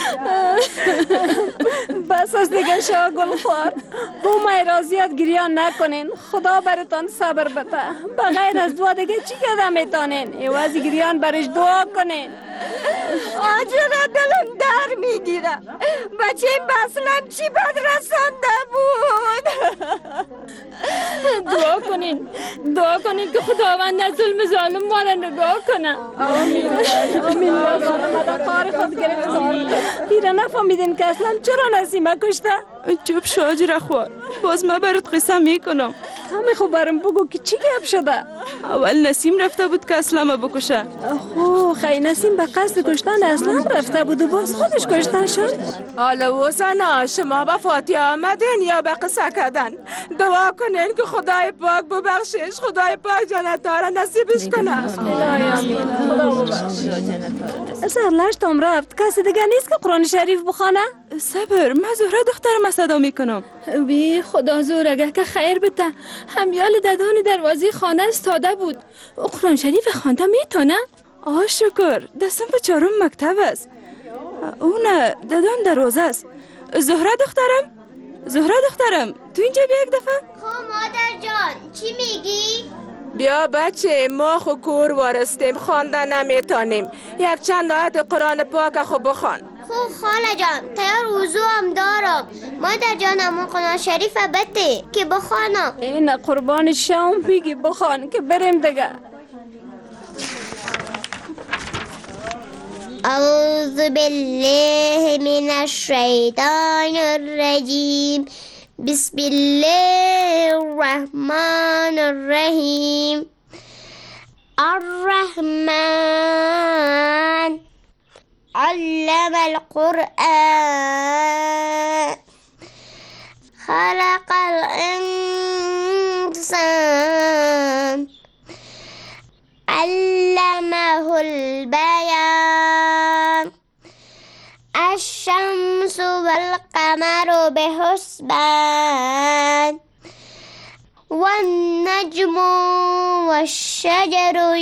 Speaker 4: بس از دیگه شما گلخوار، با ما راضیت گریان نکنین. خدا براتان صبر بده. بغیر از دعا دیگه چی کده میتانین؟ ایوازی گریان برش دعا کنین.
Speaker 3: آجره دلم در میگیره. بچه این بسلم چی بد رسانده بود.
Speaker 4: دعا کنین، دعا کنین که خداوند از ظلم ظالم ما را نگاه کنه. آمین آمین. مدد کار خود گرفتار. پیره نفهمیدین که اصلا چرا نسیمه کشته؟
Speaker 24: چوب شو آجره خوار، باز ما برات قصه میکنم.
Speaker 4: همه خب برام بگو که چی گپ شده؟
Speaker 24: اول نسیم رفته بود که اسلام بکشه.
Speaker 4: اوه خیلی نسیم به قصد کشتن اصلا رفته بود و باز خودش کشتن شد.
Speaker 24: حالا و زنا شما به فاتحه آمدین یا به قصه کردن؟ دعا کنین که خدای پاک ببخشش، خدای پاک جنت را نصیبش کنه.
Speaker 4: سرلشتم رفت، کسی دیگه نیست که قرآن شریف بخونه؟
Speaker 24: صبر، من زهره دخترم صدا میکنم.
Speaker 4: بی خدا زورگه که خیر بده. همیال ددان دروازی خانه استاده بود. قرآن شریف خوانده میتونه؟
Speaker 24: آه شکر، دستم به چهارم مکتب است. اون ددان دروازه است. زهره دخترم، زهره دخترم، تو اینجا بیا یک دفعه.
Speaker 5: خب مادر جان چی میگی؟
Speaker 24: بیا بچه، ما خو کور وارستیم، خواندن نمیتونیم. یک چند آیت قرآن پاک خو بخوان.
Speaker 5: خب خاله جان، تیار وضو هم دارم. مادر جانم قرآن شریف بده که بخوانم.
Speaker 4: این قربان شام بگی بخوان که بریم دیگه.
Speaker 5: اعوذ بالله من الشیطان الرجیم. بسم الله الرحمن الرحیم. الرحمن علم القرآن خلق الانسان علمه البيان. الشمس والقمر بحسبان والنجم والشجر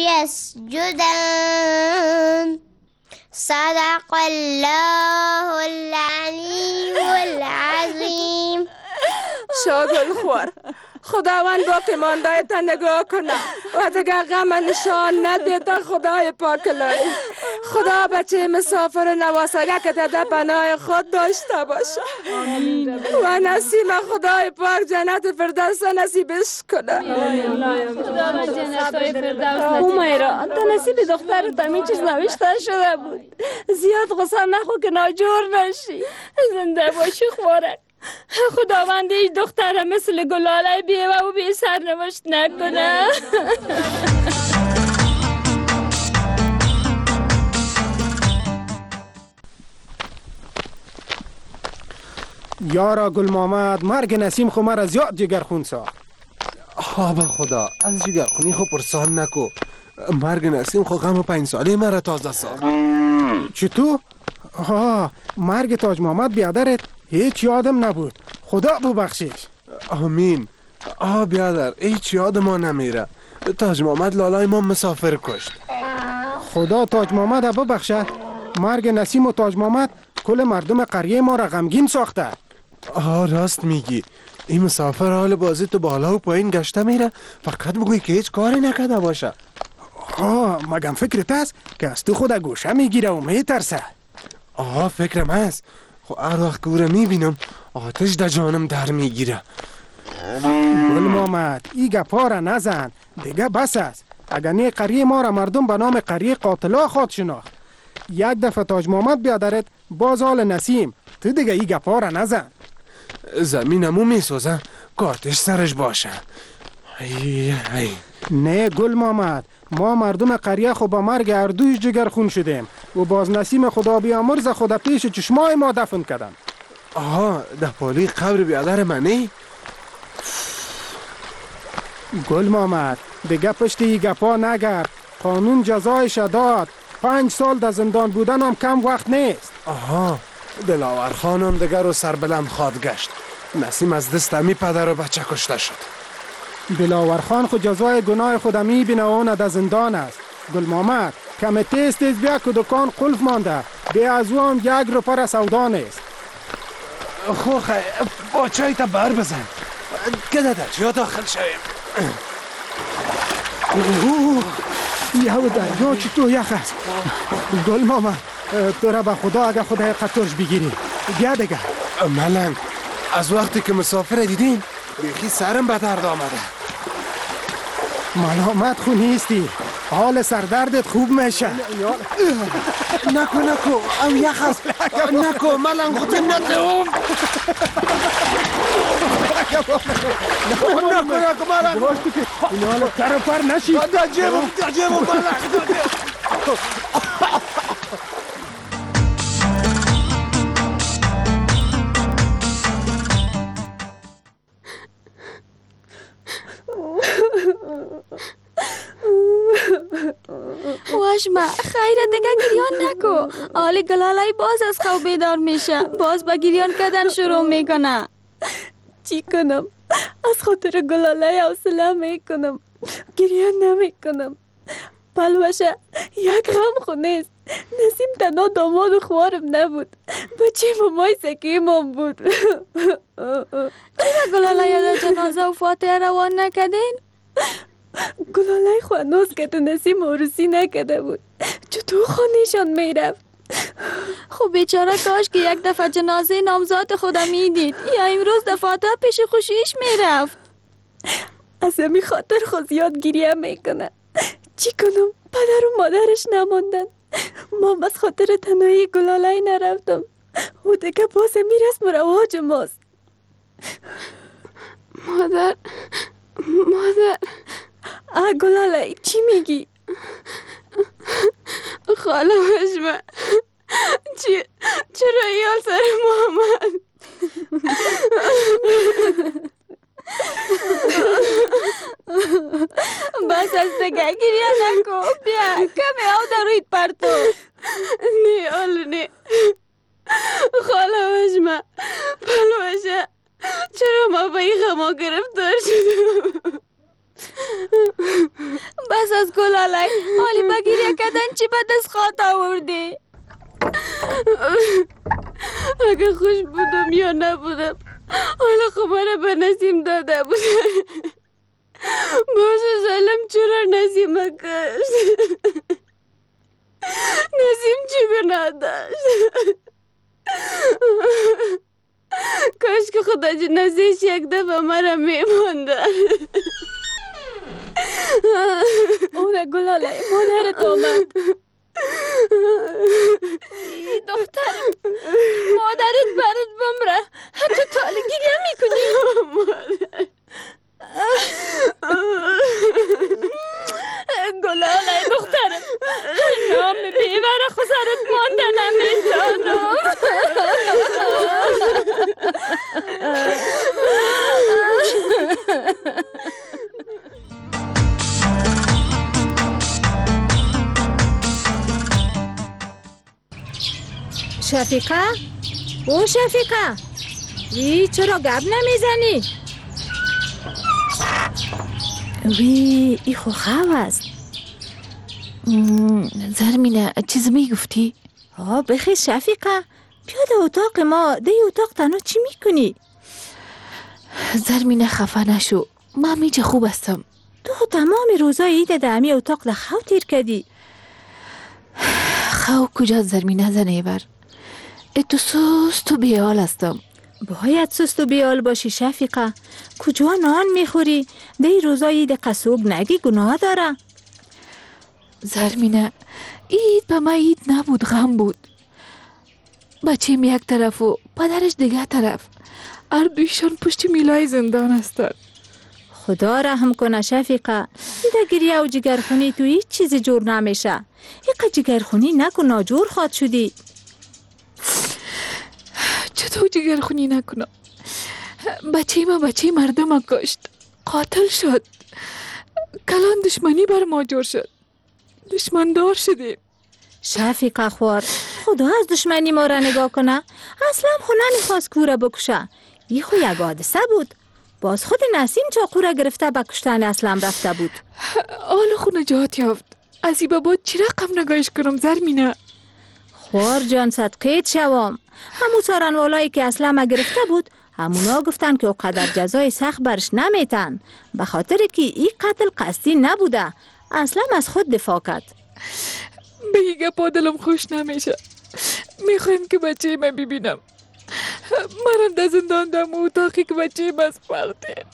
Speaker 5: يسجدان. صدق الله العلي العظيم.
Speaker 24: شاگل خور، خداوند با که ماندایت نگاه کنه و دیگه غم نشان ندیده. خدای پاک لای خدا بچه مسافر نواسگه که در پناه خود داشته باشه و نسیم خدای پاک جنت فردوس نصیبش کنه.
Speaker 4: اومیرا تا نصیب دخترت همین چیز نوشته شده بود. زیاد غصه نخو که ناجور نشی. زنده باشی خوارک. خداوند ای دختر مثل گلاله بیوه و بی سرنوشت نکنه.
Speaker 9: یارا گل محمد، مرگ نسیم خو مرا زیاد جگرخون ساخت.
Speaker 6: ها به خدا، از جگرخونی خو پرسان نکو. مرگ نسیم خو غم پنج ساله مرا تازه ساخت.
Speaker 9: چطور؟ ها، مرگ تاج محمد بیادرت هیچ یادم نبود. خدا ببخشش.
Speaker 6: آمین. آه بیادر، هیچ یاد ما نمیره. تاج محمد لالای ما مسافر کشت.
Speaker 9: خدا تاج محمد ببخشد. مرگ نسیم و تاج محمد کل مردم قریه ما را غمگین ساخته.
Speaker 6: آه راست میگی. این مسافر حال بازی تو بالا و پایین گشته میره، فقط بگوی که هیچ کاری نکرده باشه.
Speaker 9: آه مگم فکرت است که از تو خود گوشه میگیره و میترسه.
Speaker 6: آه فکرم است. خب هر وقت که او را میبینم آتش در جانم در میگیره.
Speaker 9: گل محمد، ای گپا را نزن، دیگه بس است. اگر نه قریه ما را مردم به نام قریه قاتلا خواد شناخت. یک دفعه تاج محمد بیادرت باز حال نسیم، تو دیگه ای گپا را نزن.
Speaker 6: زمینمو میسوزه که آتش سرش باشه. ای ای.
Speaker 9: نه گل محمد، ما مردم قریه خو با مرگ اردویش جگر خون شدیم و باز نسیم خدا بیامرز خدا پیش چشمای ما دفن کردن.
Speaker 6: آها، ده پالی قبر بیادر منی؟
Speaker 9: گل محمد، دیگه پشت ای گپا نگرد. قانون جزایش داد. پنج سال در زندان بودن هم کم وقت نیست.
Speaker 6: آها، دلاور خانم دیگر رو سربلند خواد گشت. نسیم از دست امی پدر و بچه کشته شد.
Speaker 9: دلاور خان خود جزای گناه خود می بینه و اون در زندان است. گل محمد، کم تیز تیز بیا که دکان قلف مانده. بی از او هم یک رو پر سودا نیست.
Speaker 6: خو خیلی با چای تا بر بزن که در درجا داخل شویم.
Speaker 9: یهو درجا چطور یخ است. گل محمد، تو را به خدا اگه خدای قطرش بگیری بیا دیگه.
Speaker 6: ملنگ، از وقتی که مسافر دیدیم بیخی سرم به درد آمده.
Speaker 9: ملامت خو نیستی، حال سردردت خوب میشه.
Speaker 6: نکو نکو، ام یخ است. نکو ملنگ خودم ندهم. نکو نکو نکو ملنگ.
Speaker 9: این حال تر و پر نشی.
Speaker 6: در جیبم در جیبم ملنگ.
Speaker 4: وشمه خیره دیگه گریان نکو. آلی گلالای باز از خواب بیدار میشه، باز با گریان کردن شروع میکنه. چی کنم؟ از خاطر گلالای حوصله میکنم، گریان نمیکنم. پلوشه یک غم خو نیست. نسیم تنها داماد و خوارم نبود، بچه مامای سکیمم بود. چرا گلالای در جنازه و فاتحه روان نکدین؟ گلالای خوانوز که تو نسیم عروسی نکده بود، چطور خانیشان میرفت؟ خب بیچاره کاش که یک دفعه جنازه نامزاد خودم میدید یا امروز دفعاته پیش خوشیش میرفت. از همین خاطر خود زیاد گریه میکنه. چی کنم؟ پدر و مادرش نماندن. ما بس خاطر تنهایی گلالای نرفتم و دیگه باز میرسم رواج ماست. مادر مادر آه گلالای چی میگی؟ خاله وشمه چی چرا ایال سر محمد؟ بس از دیگه گریه نکو، بیا کمی آو در رویت پرتو. نی آل نی خاله وشمه پلوشه چرا ما با این خما گرفتار شدم؟ بس از گلالای حالی با گریه کردن چی به دست خواد آوردی؟ اگه خوش بودم یا نبودم حالا خبره به نسیم داده بود. باشه سلام چرا نسیم کشت؟ نسیم چی گناه داشت؟ کاش که خدا جنازهش یک دفعه مرا میماندن. اونه گلالای مادرت آمد. دخترم مادرت برات بمره، حتی تالی گریه میکنی. مادر گلالای دخترم نام بیبره خسارت مانده نمیتانم.
Speaker 10: شفیقه؟ او شفیقه؟ ای چرا گپ نمیزنی؟ وی ای خو خواب است.
Speaker 4: زرمینه چیز میگفتی؟
Speaker 10: آه بخیر شفیقه، پیاده اتاق ما دی اتاق تنها چی میکنی؟
Speaker 4: زرمینه خفه نشو، من میچه خوب هستم.
Speaker 10: تو خود تمام روزای عید دمی اتاق لخو تیر کردی.
Speaker 4: خو کجا زرمینه زنه بر؟ اتو سست و بیال هستم.
Speaker 10: باید سست و بیال باشی شفیقه. کجا نان میخوری؟ دی روزای عید قصوب نگی گناه داره.
Speaker 4: زرمینه عید به من عید نبود، غم بود. بچیم یک طرف و پدرش دیگه طرف، هر دویشان پشت میلای زندان هستن.
Speaker 10: خدا رحم کنه شفیقه، دیده گریه و جگرخونی تو هیچ چیزی جور نمیشه. ایقا جگرخونی نکن، ناجور خواد شدی.
Speaker 4: چطور جگرخونی نکنم؟ بچه ما بچه مردم کشت، قاتل شد. کلان دشمنی بر ما جور شد، دشمندار شدیم.
Speaker 10: شفیقه خوار، خدا از دشمنی ما را نگاه کنه. اصلا خونه نخواست کوره بکشه. ای خو یک حادثه بود. باز خود نسیم چاقو را گرفته به کشتن اسلم رفته بود.
Speaker 4: حالا خو نجات یافت. از این بابا چی رقم نگاهش کنم زرمینه؟
Speaker 10: خوار جان صدقیت شوام. همون سارنوالایی که اسلم گرفته بود همونا گفتن که اوقدر جزای سخت برش نمیتن، به خاطر که این قتل قصدی نبوده. اسلم از خود دفاع کرد.
Speaker 4: بگی گپا دلم خوش نمیشه. میخوایم که بچه من ببینم. منم در زندان دم و اتاقی که بچه من از پخته.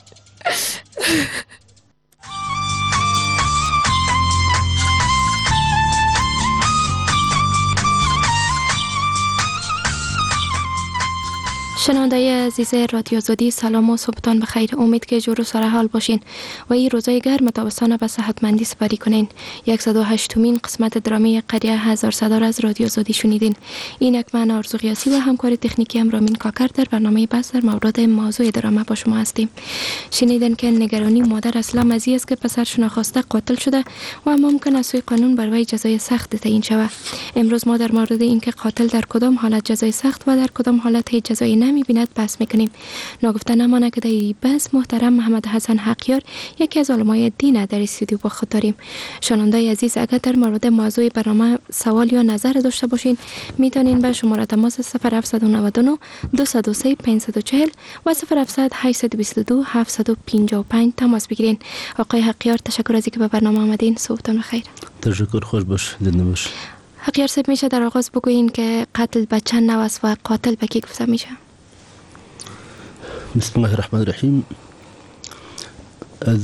Speaker 11: شنونده عزیز رادیو آزادی، سلام و صبحتان بخیر. امید که جور و سر حال باشین و این روزای گرم تابستان به صحتمندی سپری کنین. صد و هشتمین قسمت درامی قریه هزار صدار از رادیو آزادی شنیدین. این یک من آرزو غیاثی و همکار تکنیکی هم رامین کاکر در برنامه بحث در مورد موضوع درامه با شما هستیم. شنیدن که نگرانی مادر اسلام ازی است که پسرش ناخواسته قاتل شده و ممکن است سوی قانون بر وی جزای سخت تعیین شود. امروز ما در مورد اینکه قاتل در کدام حالت جزای سخت و در کدام حالت هیچ جزایی نمی‌بیند بحث میکنیم. ناگفته نمانه که در این بحث محترم محمد حسن حقیار یکی از علمای دین در استودیو با خود داریم. شنونده عزیز اگر در مورد موضوع برنامه سوال یا نظر داشته باشین میتونین به شماره تماس صفر هفت نه نه دو صفر سه پنج چهار صفر و صفر هفت هشت دو دو هفت پنج پنج تماس بگیرین. آقای حقیار تشکر از اینکه به برنامه آمدین. صبحتون بخیر.
Speaker 12: تشکر، خوش باش، زنده باش.
Speaker 11: حقیار صاحب میشه در آغاز بگوین که قتل به چند نوع است و قاتل به کی گفته میشه؟
Speaker 12: بسم الله الرحمن الرحیم. از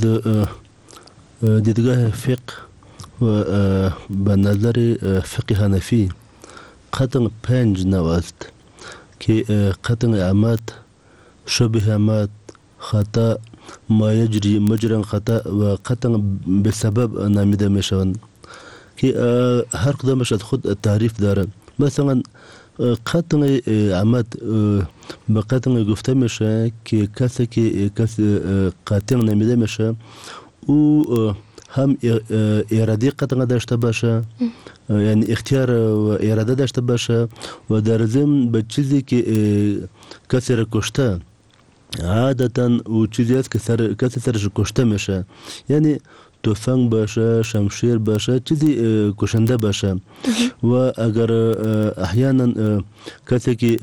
Speaker 12: دیدگاه فقه و به نظر فقه حنفی قتل پنج نوع است که قتل عمد، شبه عمد، خطا، ما یجری مجرا خطا و قتل به سبب نامیده میشوند که هر کدامش از خود تعریف داره. مثلا قتل عمد به قتل گفته میشه که کسی که کسی قاتل نمیده میشه او هم ارادی قتل داشته باشه، یعنی اختیار و اراده داشته باشه و در ضمن به چیزی که کسی را کشته عادتا او چیزی است که سر کسی سرش کشته میشه، یعنی تفنگ باشه، شمشیر باشه، چیزی کشنده باشه. و اگر احیانا کسی که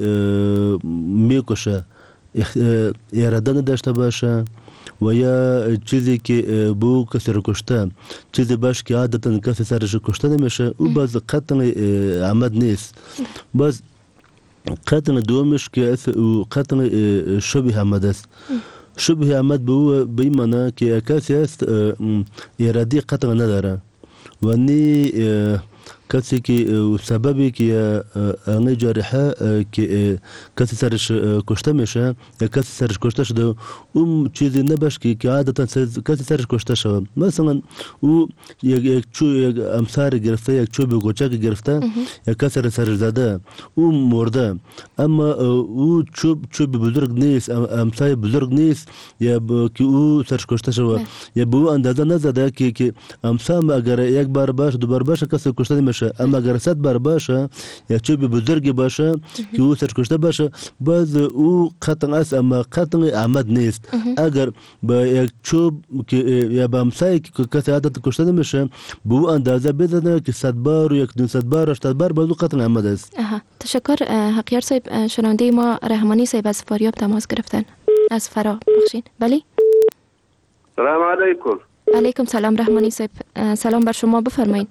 Speaker 12: میکشه اراده نداشته باشه و یا چیزی که بو کسی رو کشته چیزی باشه که عادتا کسی سرش کشته نمیشه، او باز قتل عمد نیست. باز قتل دومش که قتل شبه عمد است. شبه عمد به به این معنی که کسی است ارادی قتل نداره و نی کسی که سببی که آن جارحه که کسی سرش کشته میشه یا کسی سرش کشته شده اون چیزی نباشه که عادتا کسی سرش کشته شده. مثلا او یک چوب یک امسار گرفته، یک چوب کوچک گرفته یا کسی را سرش زده او مرده، اما او چوب چوب بزرگ نیست، امسای بزرگ نیست یا که او سرش کشته شده یا به او اندازه نزده که که امسام اگر یک بار باشه دو بار باشه کسی کشته نمیشه، اما اگر صد بار باشه یا چوب بزرگی باشه که او سرش کشته باشه باز او قتل است اما قتل عمد نیست. اگر با یک چوب که یا با امسایی که کسی عادت کشته نمیشه به او اندازه بزنه که صد بار و یک دویست بار و هشتصد بار باز او قتل عمد است.
Speaker 11: تشکر. حقیار صاحب شنونده ما رحمانی صاحب از فاریاب تماس گرفتن از فرا. بخشین. بلی.
Speaker 13: سلام علیکم.
Speaker 11: علیکم سلام رحمانی صاحب. سلام بر شما، بفرمایید.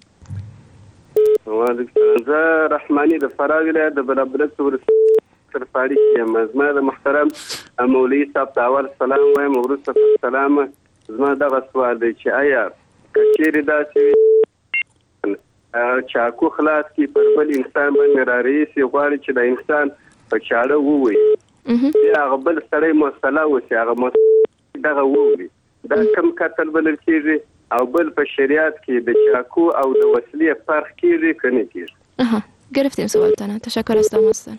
Speaker 13: وعلیکم زه رحمانی د فراه ولایت د بلابلک سرپاړي یم. زما د محترم مولوي صاحب ته اول سلام وایم، وروسته سلام. زما دغه سوال دی چې آیا که چیرې داسې چاکو خلاص کړي پر بل انسان باندې راریسي غواړي چې د انسان په چاړه ووایي بیا هغه بل سړی مسله وسي هغه دغه ووایي دا کوم قتل بلل کېږي او بل په شریعت کې د چاکو او د وسلې فرق کېږي که نه کېږي؟
Speaker 11: آها گرفتیم سوالتان. تشکر از تماستان.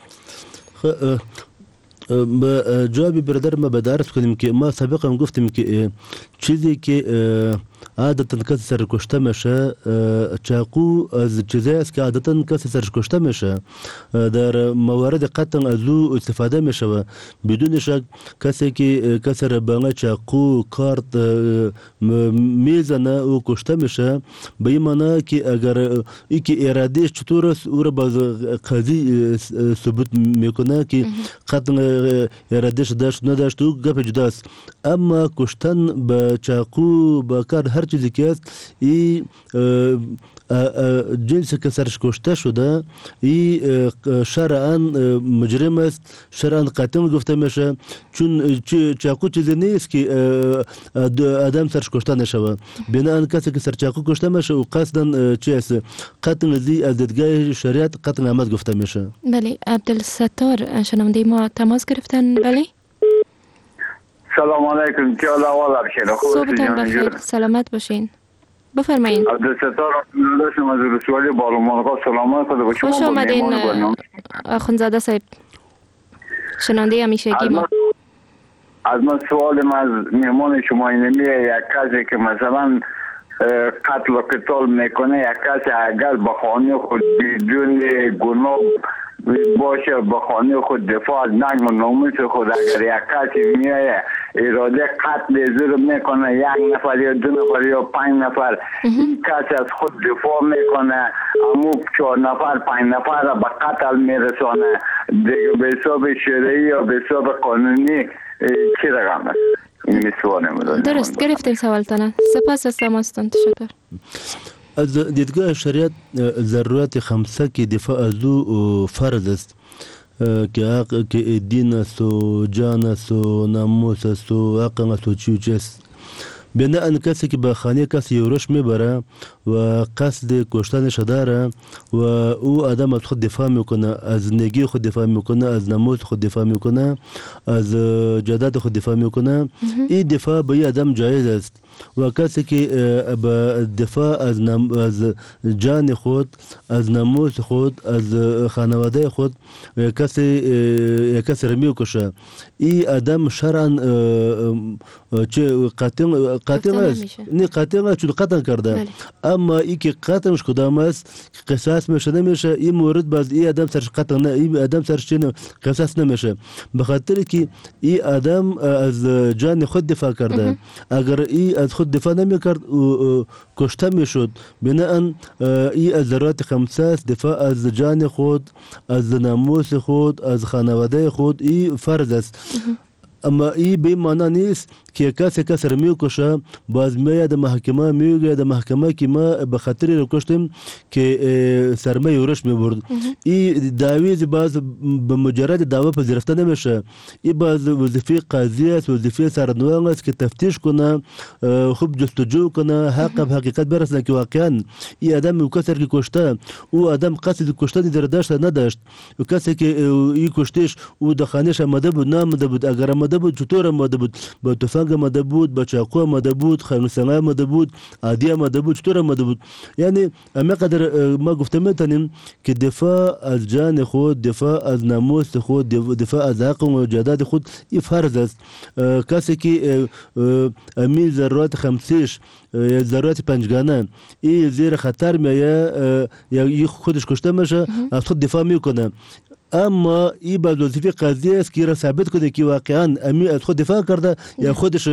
Speaker 12: به جوابی برادر ما بدارت کنیم که ما سابقا گفتیم که چیزی که عادتا کسی سر کشته میشه چاقو از چیزی است که عادتا کسی سر کشته میشه در موارد قتل از او استفاده میشه و بدون شک کسی که کسی را به چاقو کارت میزنه او کشته میشه به این معنی که اگر ای که ارادهش چطور است او را باز قاضی ثبوت میکنه که قتل ارادهش داشت نداشت او گپ جداست. اما کشتن به چاقو با کار هر چیزی که است این جنسی که سرش کشته شده این شرعاً مجرم است، شرعاً قتل گفته میشه، چون چاقو چیزی نیست که آدم سرش کشته نشود. بنابراین کسی که سر چاقو کشته میشه و قصداً چی است قتل زی از دیدگاه شریعت قتل عمد گفته میشه.
Speaker 11: بله. عبدالستار شنونده ما تماس گرفتن. بله.
Speaker 7: سلام علیکم. چه احوال بخیر؟
Speaker 11: صبحتون بخیر. سلامت باشین. بفرمایید.
Speaker 7: عبدالستار شما از رسوالی بارمانگاه سلامت خدا با شما.
Speaker 11: خوش آمدین آخوندزاده صاحب. شنونده همیشگی ما.
Speaker 7: از من سوالم از مهمان شما اینه میه یک کسی که مثلا قتل و قتال میکنه، یک کسی اگر به خانه خود بدون گناه باشه به خانه خود دفاع از نظم و ناموس خود، اگر یک کسی میایه اراده قتل ظلم میکنه یک نفر یا دو نفر یا پنج نفر، این کسی از خود دفاع میکنه امو چهار نفر پنج نفر را به قتل میرسانه، دیگه به حساب شرعی یا به حساب قانونی چی رقم است؟ این سوال مدارم.
Speaker 11: درست گرفتیم سوالتانه. سپاس از تماستان. تشکر.
Speaker 12: از دیدگاه شریعت ضرورت خمسه که دفاع از او فرض است که حق که دین است و جان است و ناموس است و حق است و چی و چی است. بنابراین کسی که به خانه کسی یورش میبره و قصد کشتنش داره و او آدم از خود دفاع میکنه، از نگی خود دفاع میکنه، از ناموس خود دفاع میکنه، از جداد خود دفاع میکنه، این دفاع به این آدم جایز است. و کسی که به دفاع از از جان خود، از ناموس خود، از خانواده خود کسی کسی رو میکشه، این آدم شرعاً چه قاتل قاتل است، نه قاتل است چون قتل کرده. اما ای که قتلش کدام است قصاص میشه نمیشه، این مورد باز این آدم سرش قتل نه، این آدم سرش چه قصاص نمیشه، به خاطر که این آدم از جان خود دفاع کرده. اگر این از خود دفاع نمیکرد و کشته میشد. بنابراین این از ضرورت خمسه است، دفاع از جان خود، از ناموس خود، از خانواده خود، این فرض است. اما این به معنی نیست که کسی کسی رو میکشه باز میاد در محکمه میگه در محکمه که ما به خاطر رو کشتیم که سرمایه یورش میبرد. این دعوی باز به مجرد دعوا پذیرفته نمیشه. این باز وظیفه قاضی است، وظیفه سرنوشت است که تفتیش کنه، خوب جستجو کنه، حق به حقیقت برسونه که واقعا این آدم کسی که کشته او آدم قصد کشتن در داشت نداشت، و کسی که این کشتش او در خانهش آمده بود نامده بود، اگر آمده بود چطور آمده بود، با تفنگ آمده بود، با چاقو آمده بود، خانوسنگ آمده بود، عادی آمده بود، چطور آمده بود. یعنی اما قدر ما گفته میتونیم که دفاع از جان خود، دفاع از ناموس خود، دفاع از حق و جداد خود این فرض است. کسی که امی ضرورت خمسیش یا ضرورت پنجگانه این زیر خطر میایه یا خودش کشته میشه از خود دفاع میکنه. اما این باید وظیفه قاضی است که را ثابت کنه که واقعا امی از خود دفاع کرده یا خودش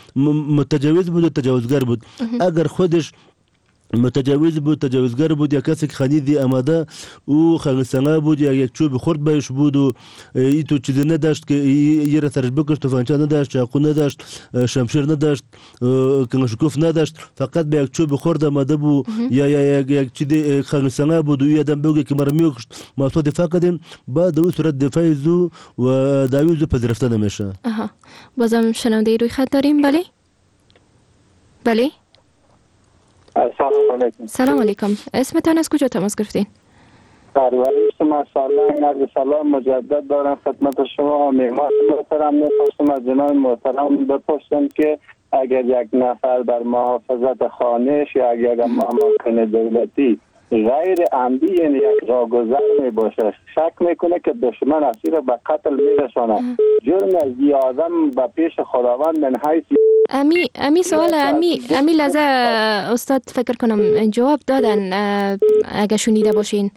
Speaker 12: متجاوز بود و تجاوزگر بود. اگر خودش متجاوز بود، تجاوزگر بود، یا کسی که خانیدی آمده او خانسنگا بود یا یک چوب خورد بهش بود و ای تو چیزی نداشت که یه را سرش بکشت، توفانچه نداشت، چاقو نداشت، شمشیر نداشت، کلاشکوف نداشت، فقط به یک چوب خورد آمده بود یا یک چیزی خانسنگا بود و یه آدم بگه که مرا میکشت، ما تو دفاع کردیم، بعد او صورت دفاع زو و دعوی زو پذیرفته نمیشه.
Speaker 11: آها. بازم شنونده روی خط داریم. بله بله.
Speaker 14: سلام علیکم.
Speaker 11: سلام علیکم. اسمتان از کجا تماس گرفتین؟
Speaker 14: پروریش ماشاءالله. عرض سلام مجدد دارم خدمت شما. مهمان محترم، می‌خواستم از جناب محترم بپرسم که اگر یک نفر در محافظت خانه‌اش یا اگر اماکن دولتی غیر عمدی یعنی یک راهگذر می باشه شک میکنه که دشمن اسیر به قتل میرسانه، جرم از این آدم به پیش خداوند من حیث
Speaker 11: امی امی سوال امی امی لحظه استاد فکر کنم جواب دادن اگه شنیده باشین.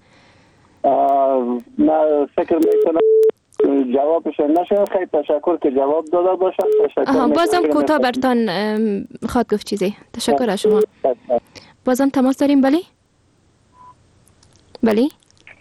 Speaker 14: نه فکر میکنم جوابش نشه. خیلی تشکر که جواب داده باشم.
Speaker 11: تشکر. بازم کوتاه برتان خواهد گفت چیزی. تشکر از شما. بازم تماس داریم. بله بله.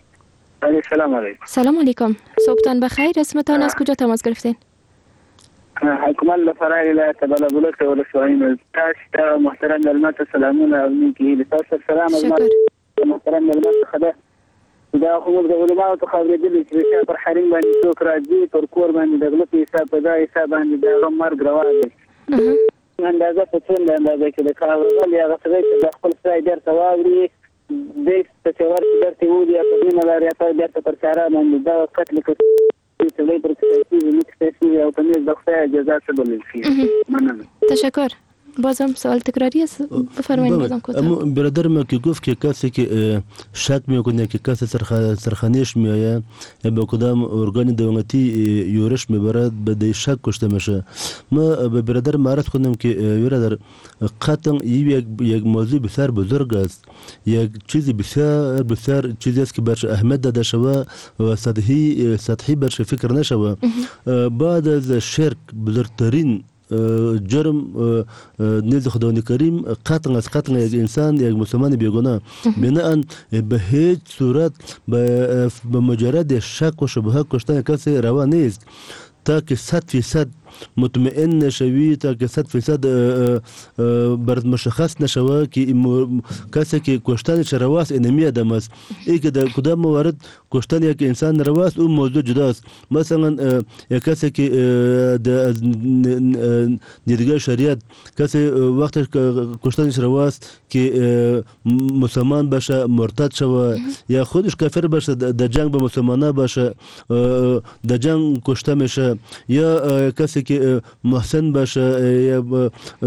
Speaker 14: سلام علیکم.
Speaker 11: سلام علیکم. صبحتان بخیر. اسمتان از کجا تماس گرفتین؟
Speaker 14: حکومت لپاره ولایت بلبلک ولسوالۍ تاسو ته محترم ملت سلامونه او نیکی تاسو سلام از محترم ملت خدا دا خو د علماء ته خبرېدل چې پر حریم باندې څوک راځي پر کور باندې د غلط حساب په ځای حساب باندې د مرګ روان دي اندازه په څنډه اندازه کې د کاروبار یا غسرې چې د خپل ځای درته واوري د څور درته وودي په دې ملاریا په درته پر چاره باندې دا قتل کوي چې لې پر څه چې او په دې د خدای اجازه څه بلل شي مننه
Speaker 11: تشکر. بازم سوال تکراری است بفرمایید بازم کوتاه.
Speaker 12: برادر ما که گفت که کسی که شک میکنه که کسی سرخانیش میآید یا به کدام ارگان دولتی یورش میبرد به دی شک کشته میشه. ما به برادر معرض کنم که برادر قطعا یک یک موضوع بسیار بزرگ است، یک چیزی بسیار بسیار چیزی است که برش اهمیت داده شود و سطحی سطحی برش فکر نشود. بعد از شرک بزرگترین جرم نزد خداوند کریم قطعا از قطعا یک انسان یک مسلمان بیگناه بناء به هیچ صورت به مجرد شک و شبهه کشتن کسی روا نیست تا که صد فیصد مطمئن نشوی، تا که صد فیصد برد مشخص نشوه که کسی که کشتنش رواست اینمی آدم است. ای که در کدام موارد کشتن یک انسان رواست اون موضوع جداست. مثلا یک کسی که در دیدگاه شریعت کسی وقتی کشتنش رواست که مسلمان باشه مرتد شوه یا خودش کافر باشه در جنگ با مسلمانان باشه در جنگ کشته میشه، یا کسی که محسن باشه یا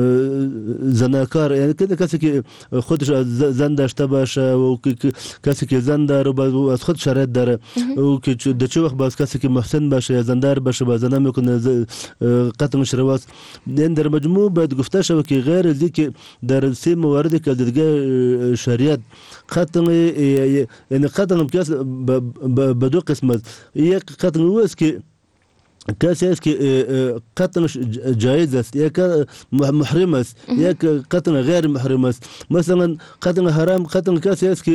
Speaker 12: زناکار، یعنی کسی که خودش زن داشته باشه و کسی که زن داره و از خود شرایط داره و که در چه وقت باز کسی که محسن باشه یا زندار باشه با زنا میکنه قطعش رواست. این در مجموع باید گفته شود که غیر از که در سه مواردی که دیدگاه شریعت قطعا یعنی قطعا امکیاس به دو قسم است. یک قطعا او است که کسی است که قطعا جایز است، یک محرم است، یک قطعا غیر محرم است. مثلا قطعا حرام قطعا کسی است که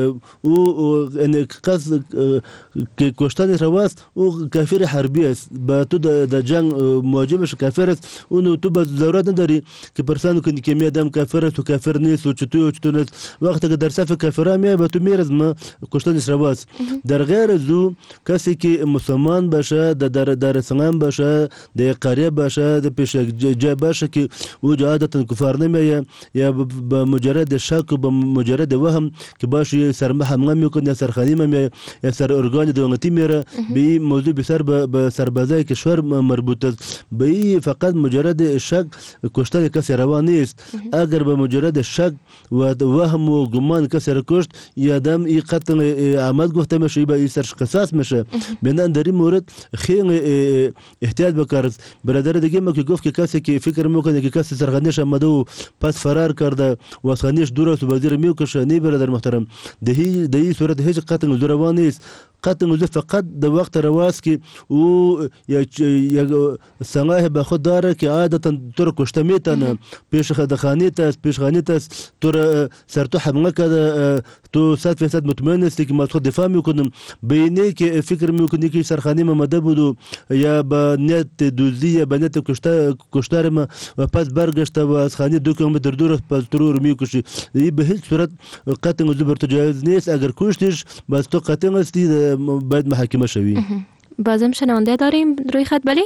Speaker 12: او یعنی قصد که کشتن رواست او کافر حربی است، با تو در جنگ مواجهش کافر است. اون تو باز ضرورت نداری که پرسان کنی که میادم کافر است و کافر نیست و چطور و چطور نیست. وقتی که در صف کافران میای با تو میرز ما کشتن رواست. در غیر از او کسی که مسلمان باشه در در سلام باشه در قریه باشه در پیش جای باشه که او عادتا کفار نمیه یا با مجرد شک و با مجرد وهم که باشه سر محمد میکنه یا سرخانی میه یا سر ارگان دولتی میره به این موضوع بسر به سربازای کشور مربوط است. به این فقط مجرد شک کشتن کسی روا نیست. اگر به مجرد شک و وهم و گمان کسی را کشت یا آدم این قطع عمل گفته میشه به این سرش قصاص میشه. بنابراین در این مورد خیلی احتیاط بکرد. برادر دیگه ما که گفت که کسی که فکر میکنه که کسی سرخانیش آمده و پس فرار کرده و از خانیش دور است و وزیر میکشه، نه برادر محترم، دهی دهی صورت هیچ قطع زوروا نیست. قطع موضوع فقط در وقت رواست که او یک سنگاه به خود داره که عادتا تو را کشته میتنه، پیش خانیت است پیش خانیت است تو را سر تو حمله کرده، تو صد فیصد مطمئن هستی که ما از خود دفاع میکنم. بینه که فکر میکنی که سرخانی ما مده بود یا با نیت دوزی یا با نیت کشتار ما و پس برگشته و از خانی دو کیلومتر دور است پس تو رو میکشی. این به هیچ صورت قطع موضوع بر تو جایز نیست. اگر کشتیش بس تو قطع هستی باید محاکمه شوی.
Speaker 11: بازم شنونده داریم روی خط. بله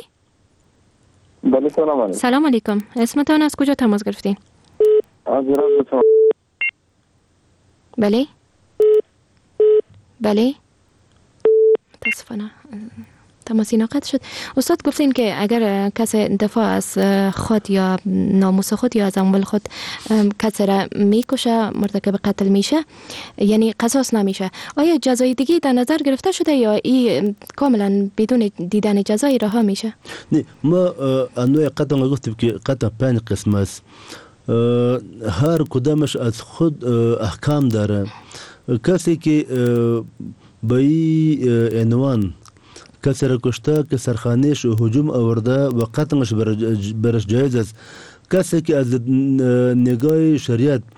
Speaker 14: بله سلام علیکم.
Speaker 11: سلام علیکم. اسمتان از کجا تماس گرفتین؟
Speaker 14: از ایران.
Speaker 11: بله بله متاسفانه تماسی ناقص شد. استاد گفتین که اگر کسی دفاع از خود یا ناموس خود یا از اموال خود کسی را میکشه مرتکب قتل میشه یعنی قصاص نمیشه. آیا جزای دیگه در نظر گرفته شده یا این کاملا بدون دیدن جزای رها میشه؟
Speaker 12: نه، ما انواع قتل گفتیم که قتل پنج قسم است. هر کدامش از خود احکام داره. کسی که به این عنوان کسی را کشته که سرخانیش هجوم آورده و قتلش برش جایز است. کسی که از نگاه شریعت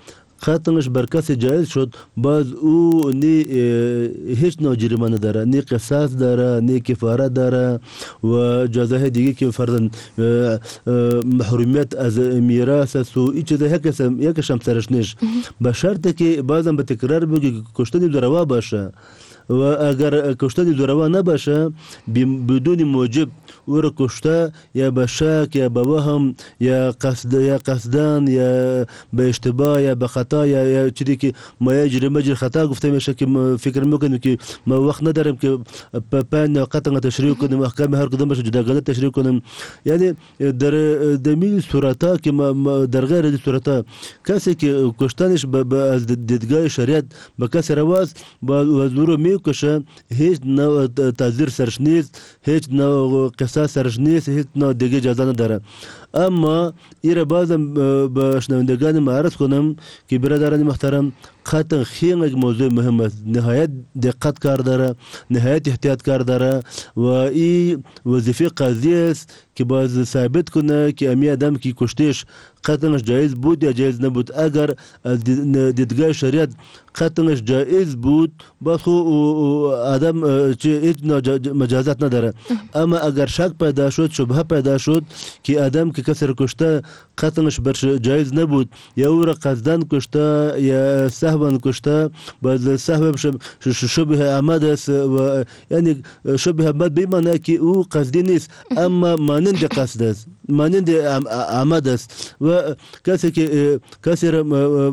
Speaker 12: قطعش بر کسی جایز شد باز او نی هیچ نوع جریمه نداره، نی قصاص داره، نی کفاره داره و جزای دیگه که فرضاً محرومیت از میراث است و هیچ چیز یکش هم سرش نیست، به شرطی که بازم به تکرار بگه که کشتن دوروا باشه و اگر کشتن دوروا نباشه بدون موجب او را کشته یا به شک یا به وهم یا قصد یا قصدان یا به اشتباه یا به خطا یا, یا چیزی که ما یجری مجری خطا گفته میشه که فکر میکنیم که ما وقت نداریم که پن قطعا تشریح کنیم احکام هر کدوم باشه جداگانه تشریح کنیم. یعنی در دمی صورتا که ما در غیر از صورتا کسی که کشتنش از دیدگاه شریعت به کسی رواز با وزورو میکشه هیچ نوع تعذیر سرش نیست، هیچ نوع قصاص سرش نیست، هیچ نوع دیگه جزا نداره. اما ایره بازم به شنوندگان معرض کنم که برادران محترم قطعا خیلی موضوع مهم است، نهایت دقت کار داره، نهایت احتیاط کار داره و این وظیفه قاضی است که باز ثابت کنه که امی آدم که کشتش قطعاش جایز بود یا جایز نبود. اگر از دیدگاه شریعت قطعاش جایز بود باز خو آدم چه هیچ مجازات نداره. اما اگر شک پیدا شد، شبهه پیدا شد که آدم که کسی را کشته قطعاش برش جایز نبود یا او را قصدن کشته یا سهوا کشته، باز سهو شبه عمد است و یعنی شبه عمد بمعنی که او قصدی نیست اما مانند قصد است، مانند عمد است و کسی که کسی را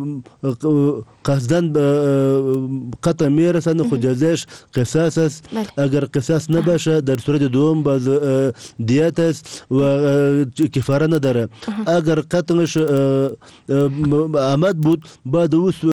Speaker 12: قصدن قطع میرسند خود جزایش قصاص است. اگر قصاص نباشه در صورت دوم باز دیت است و کفاره نداره. اگر قطعش عمد بود بعد او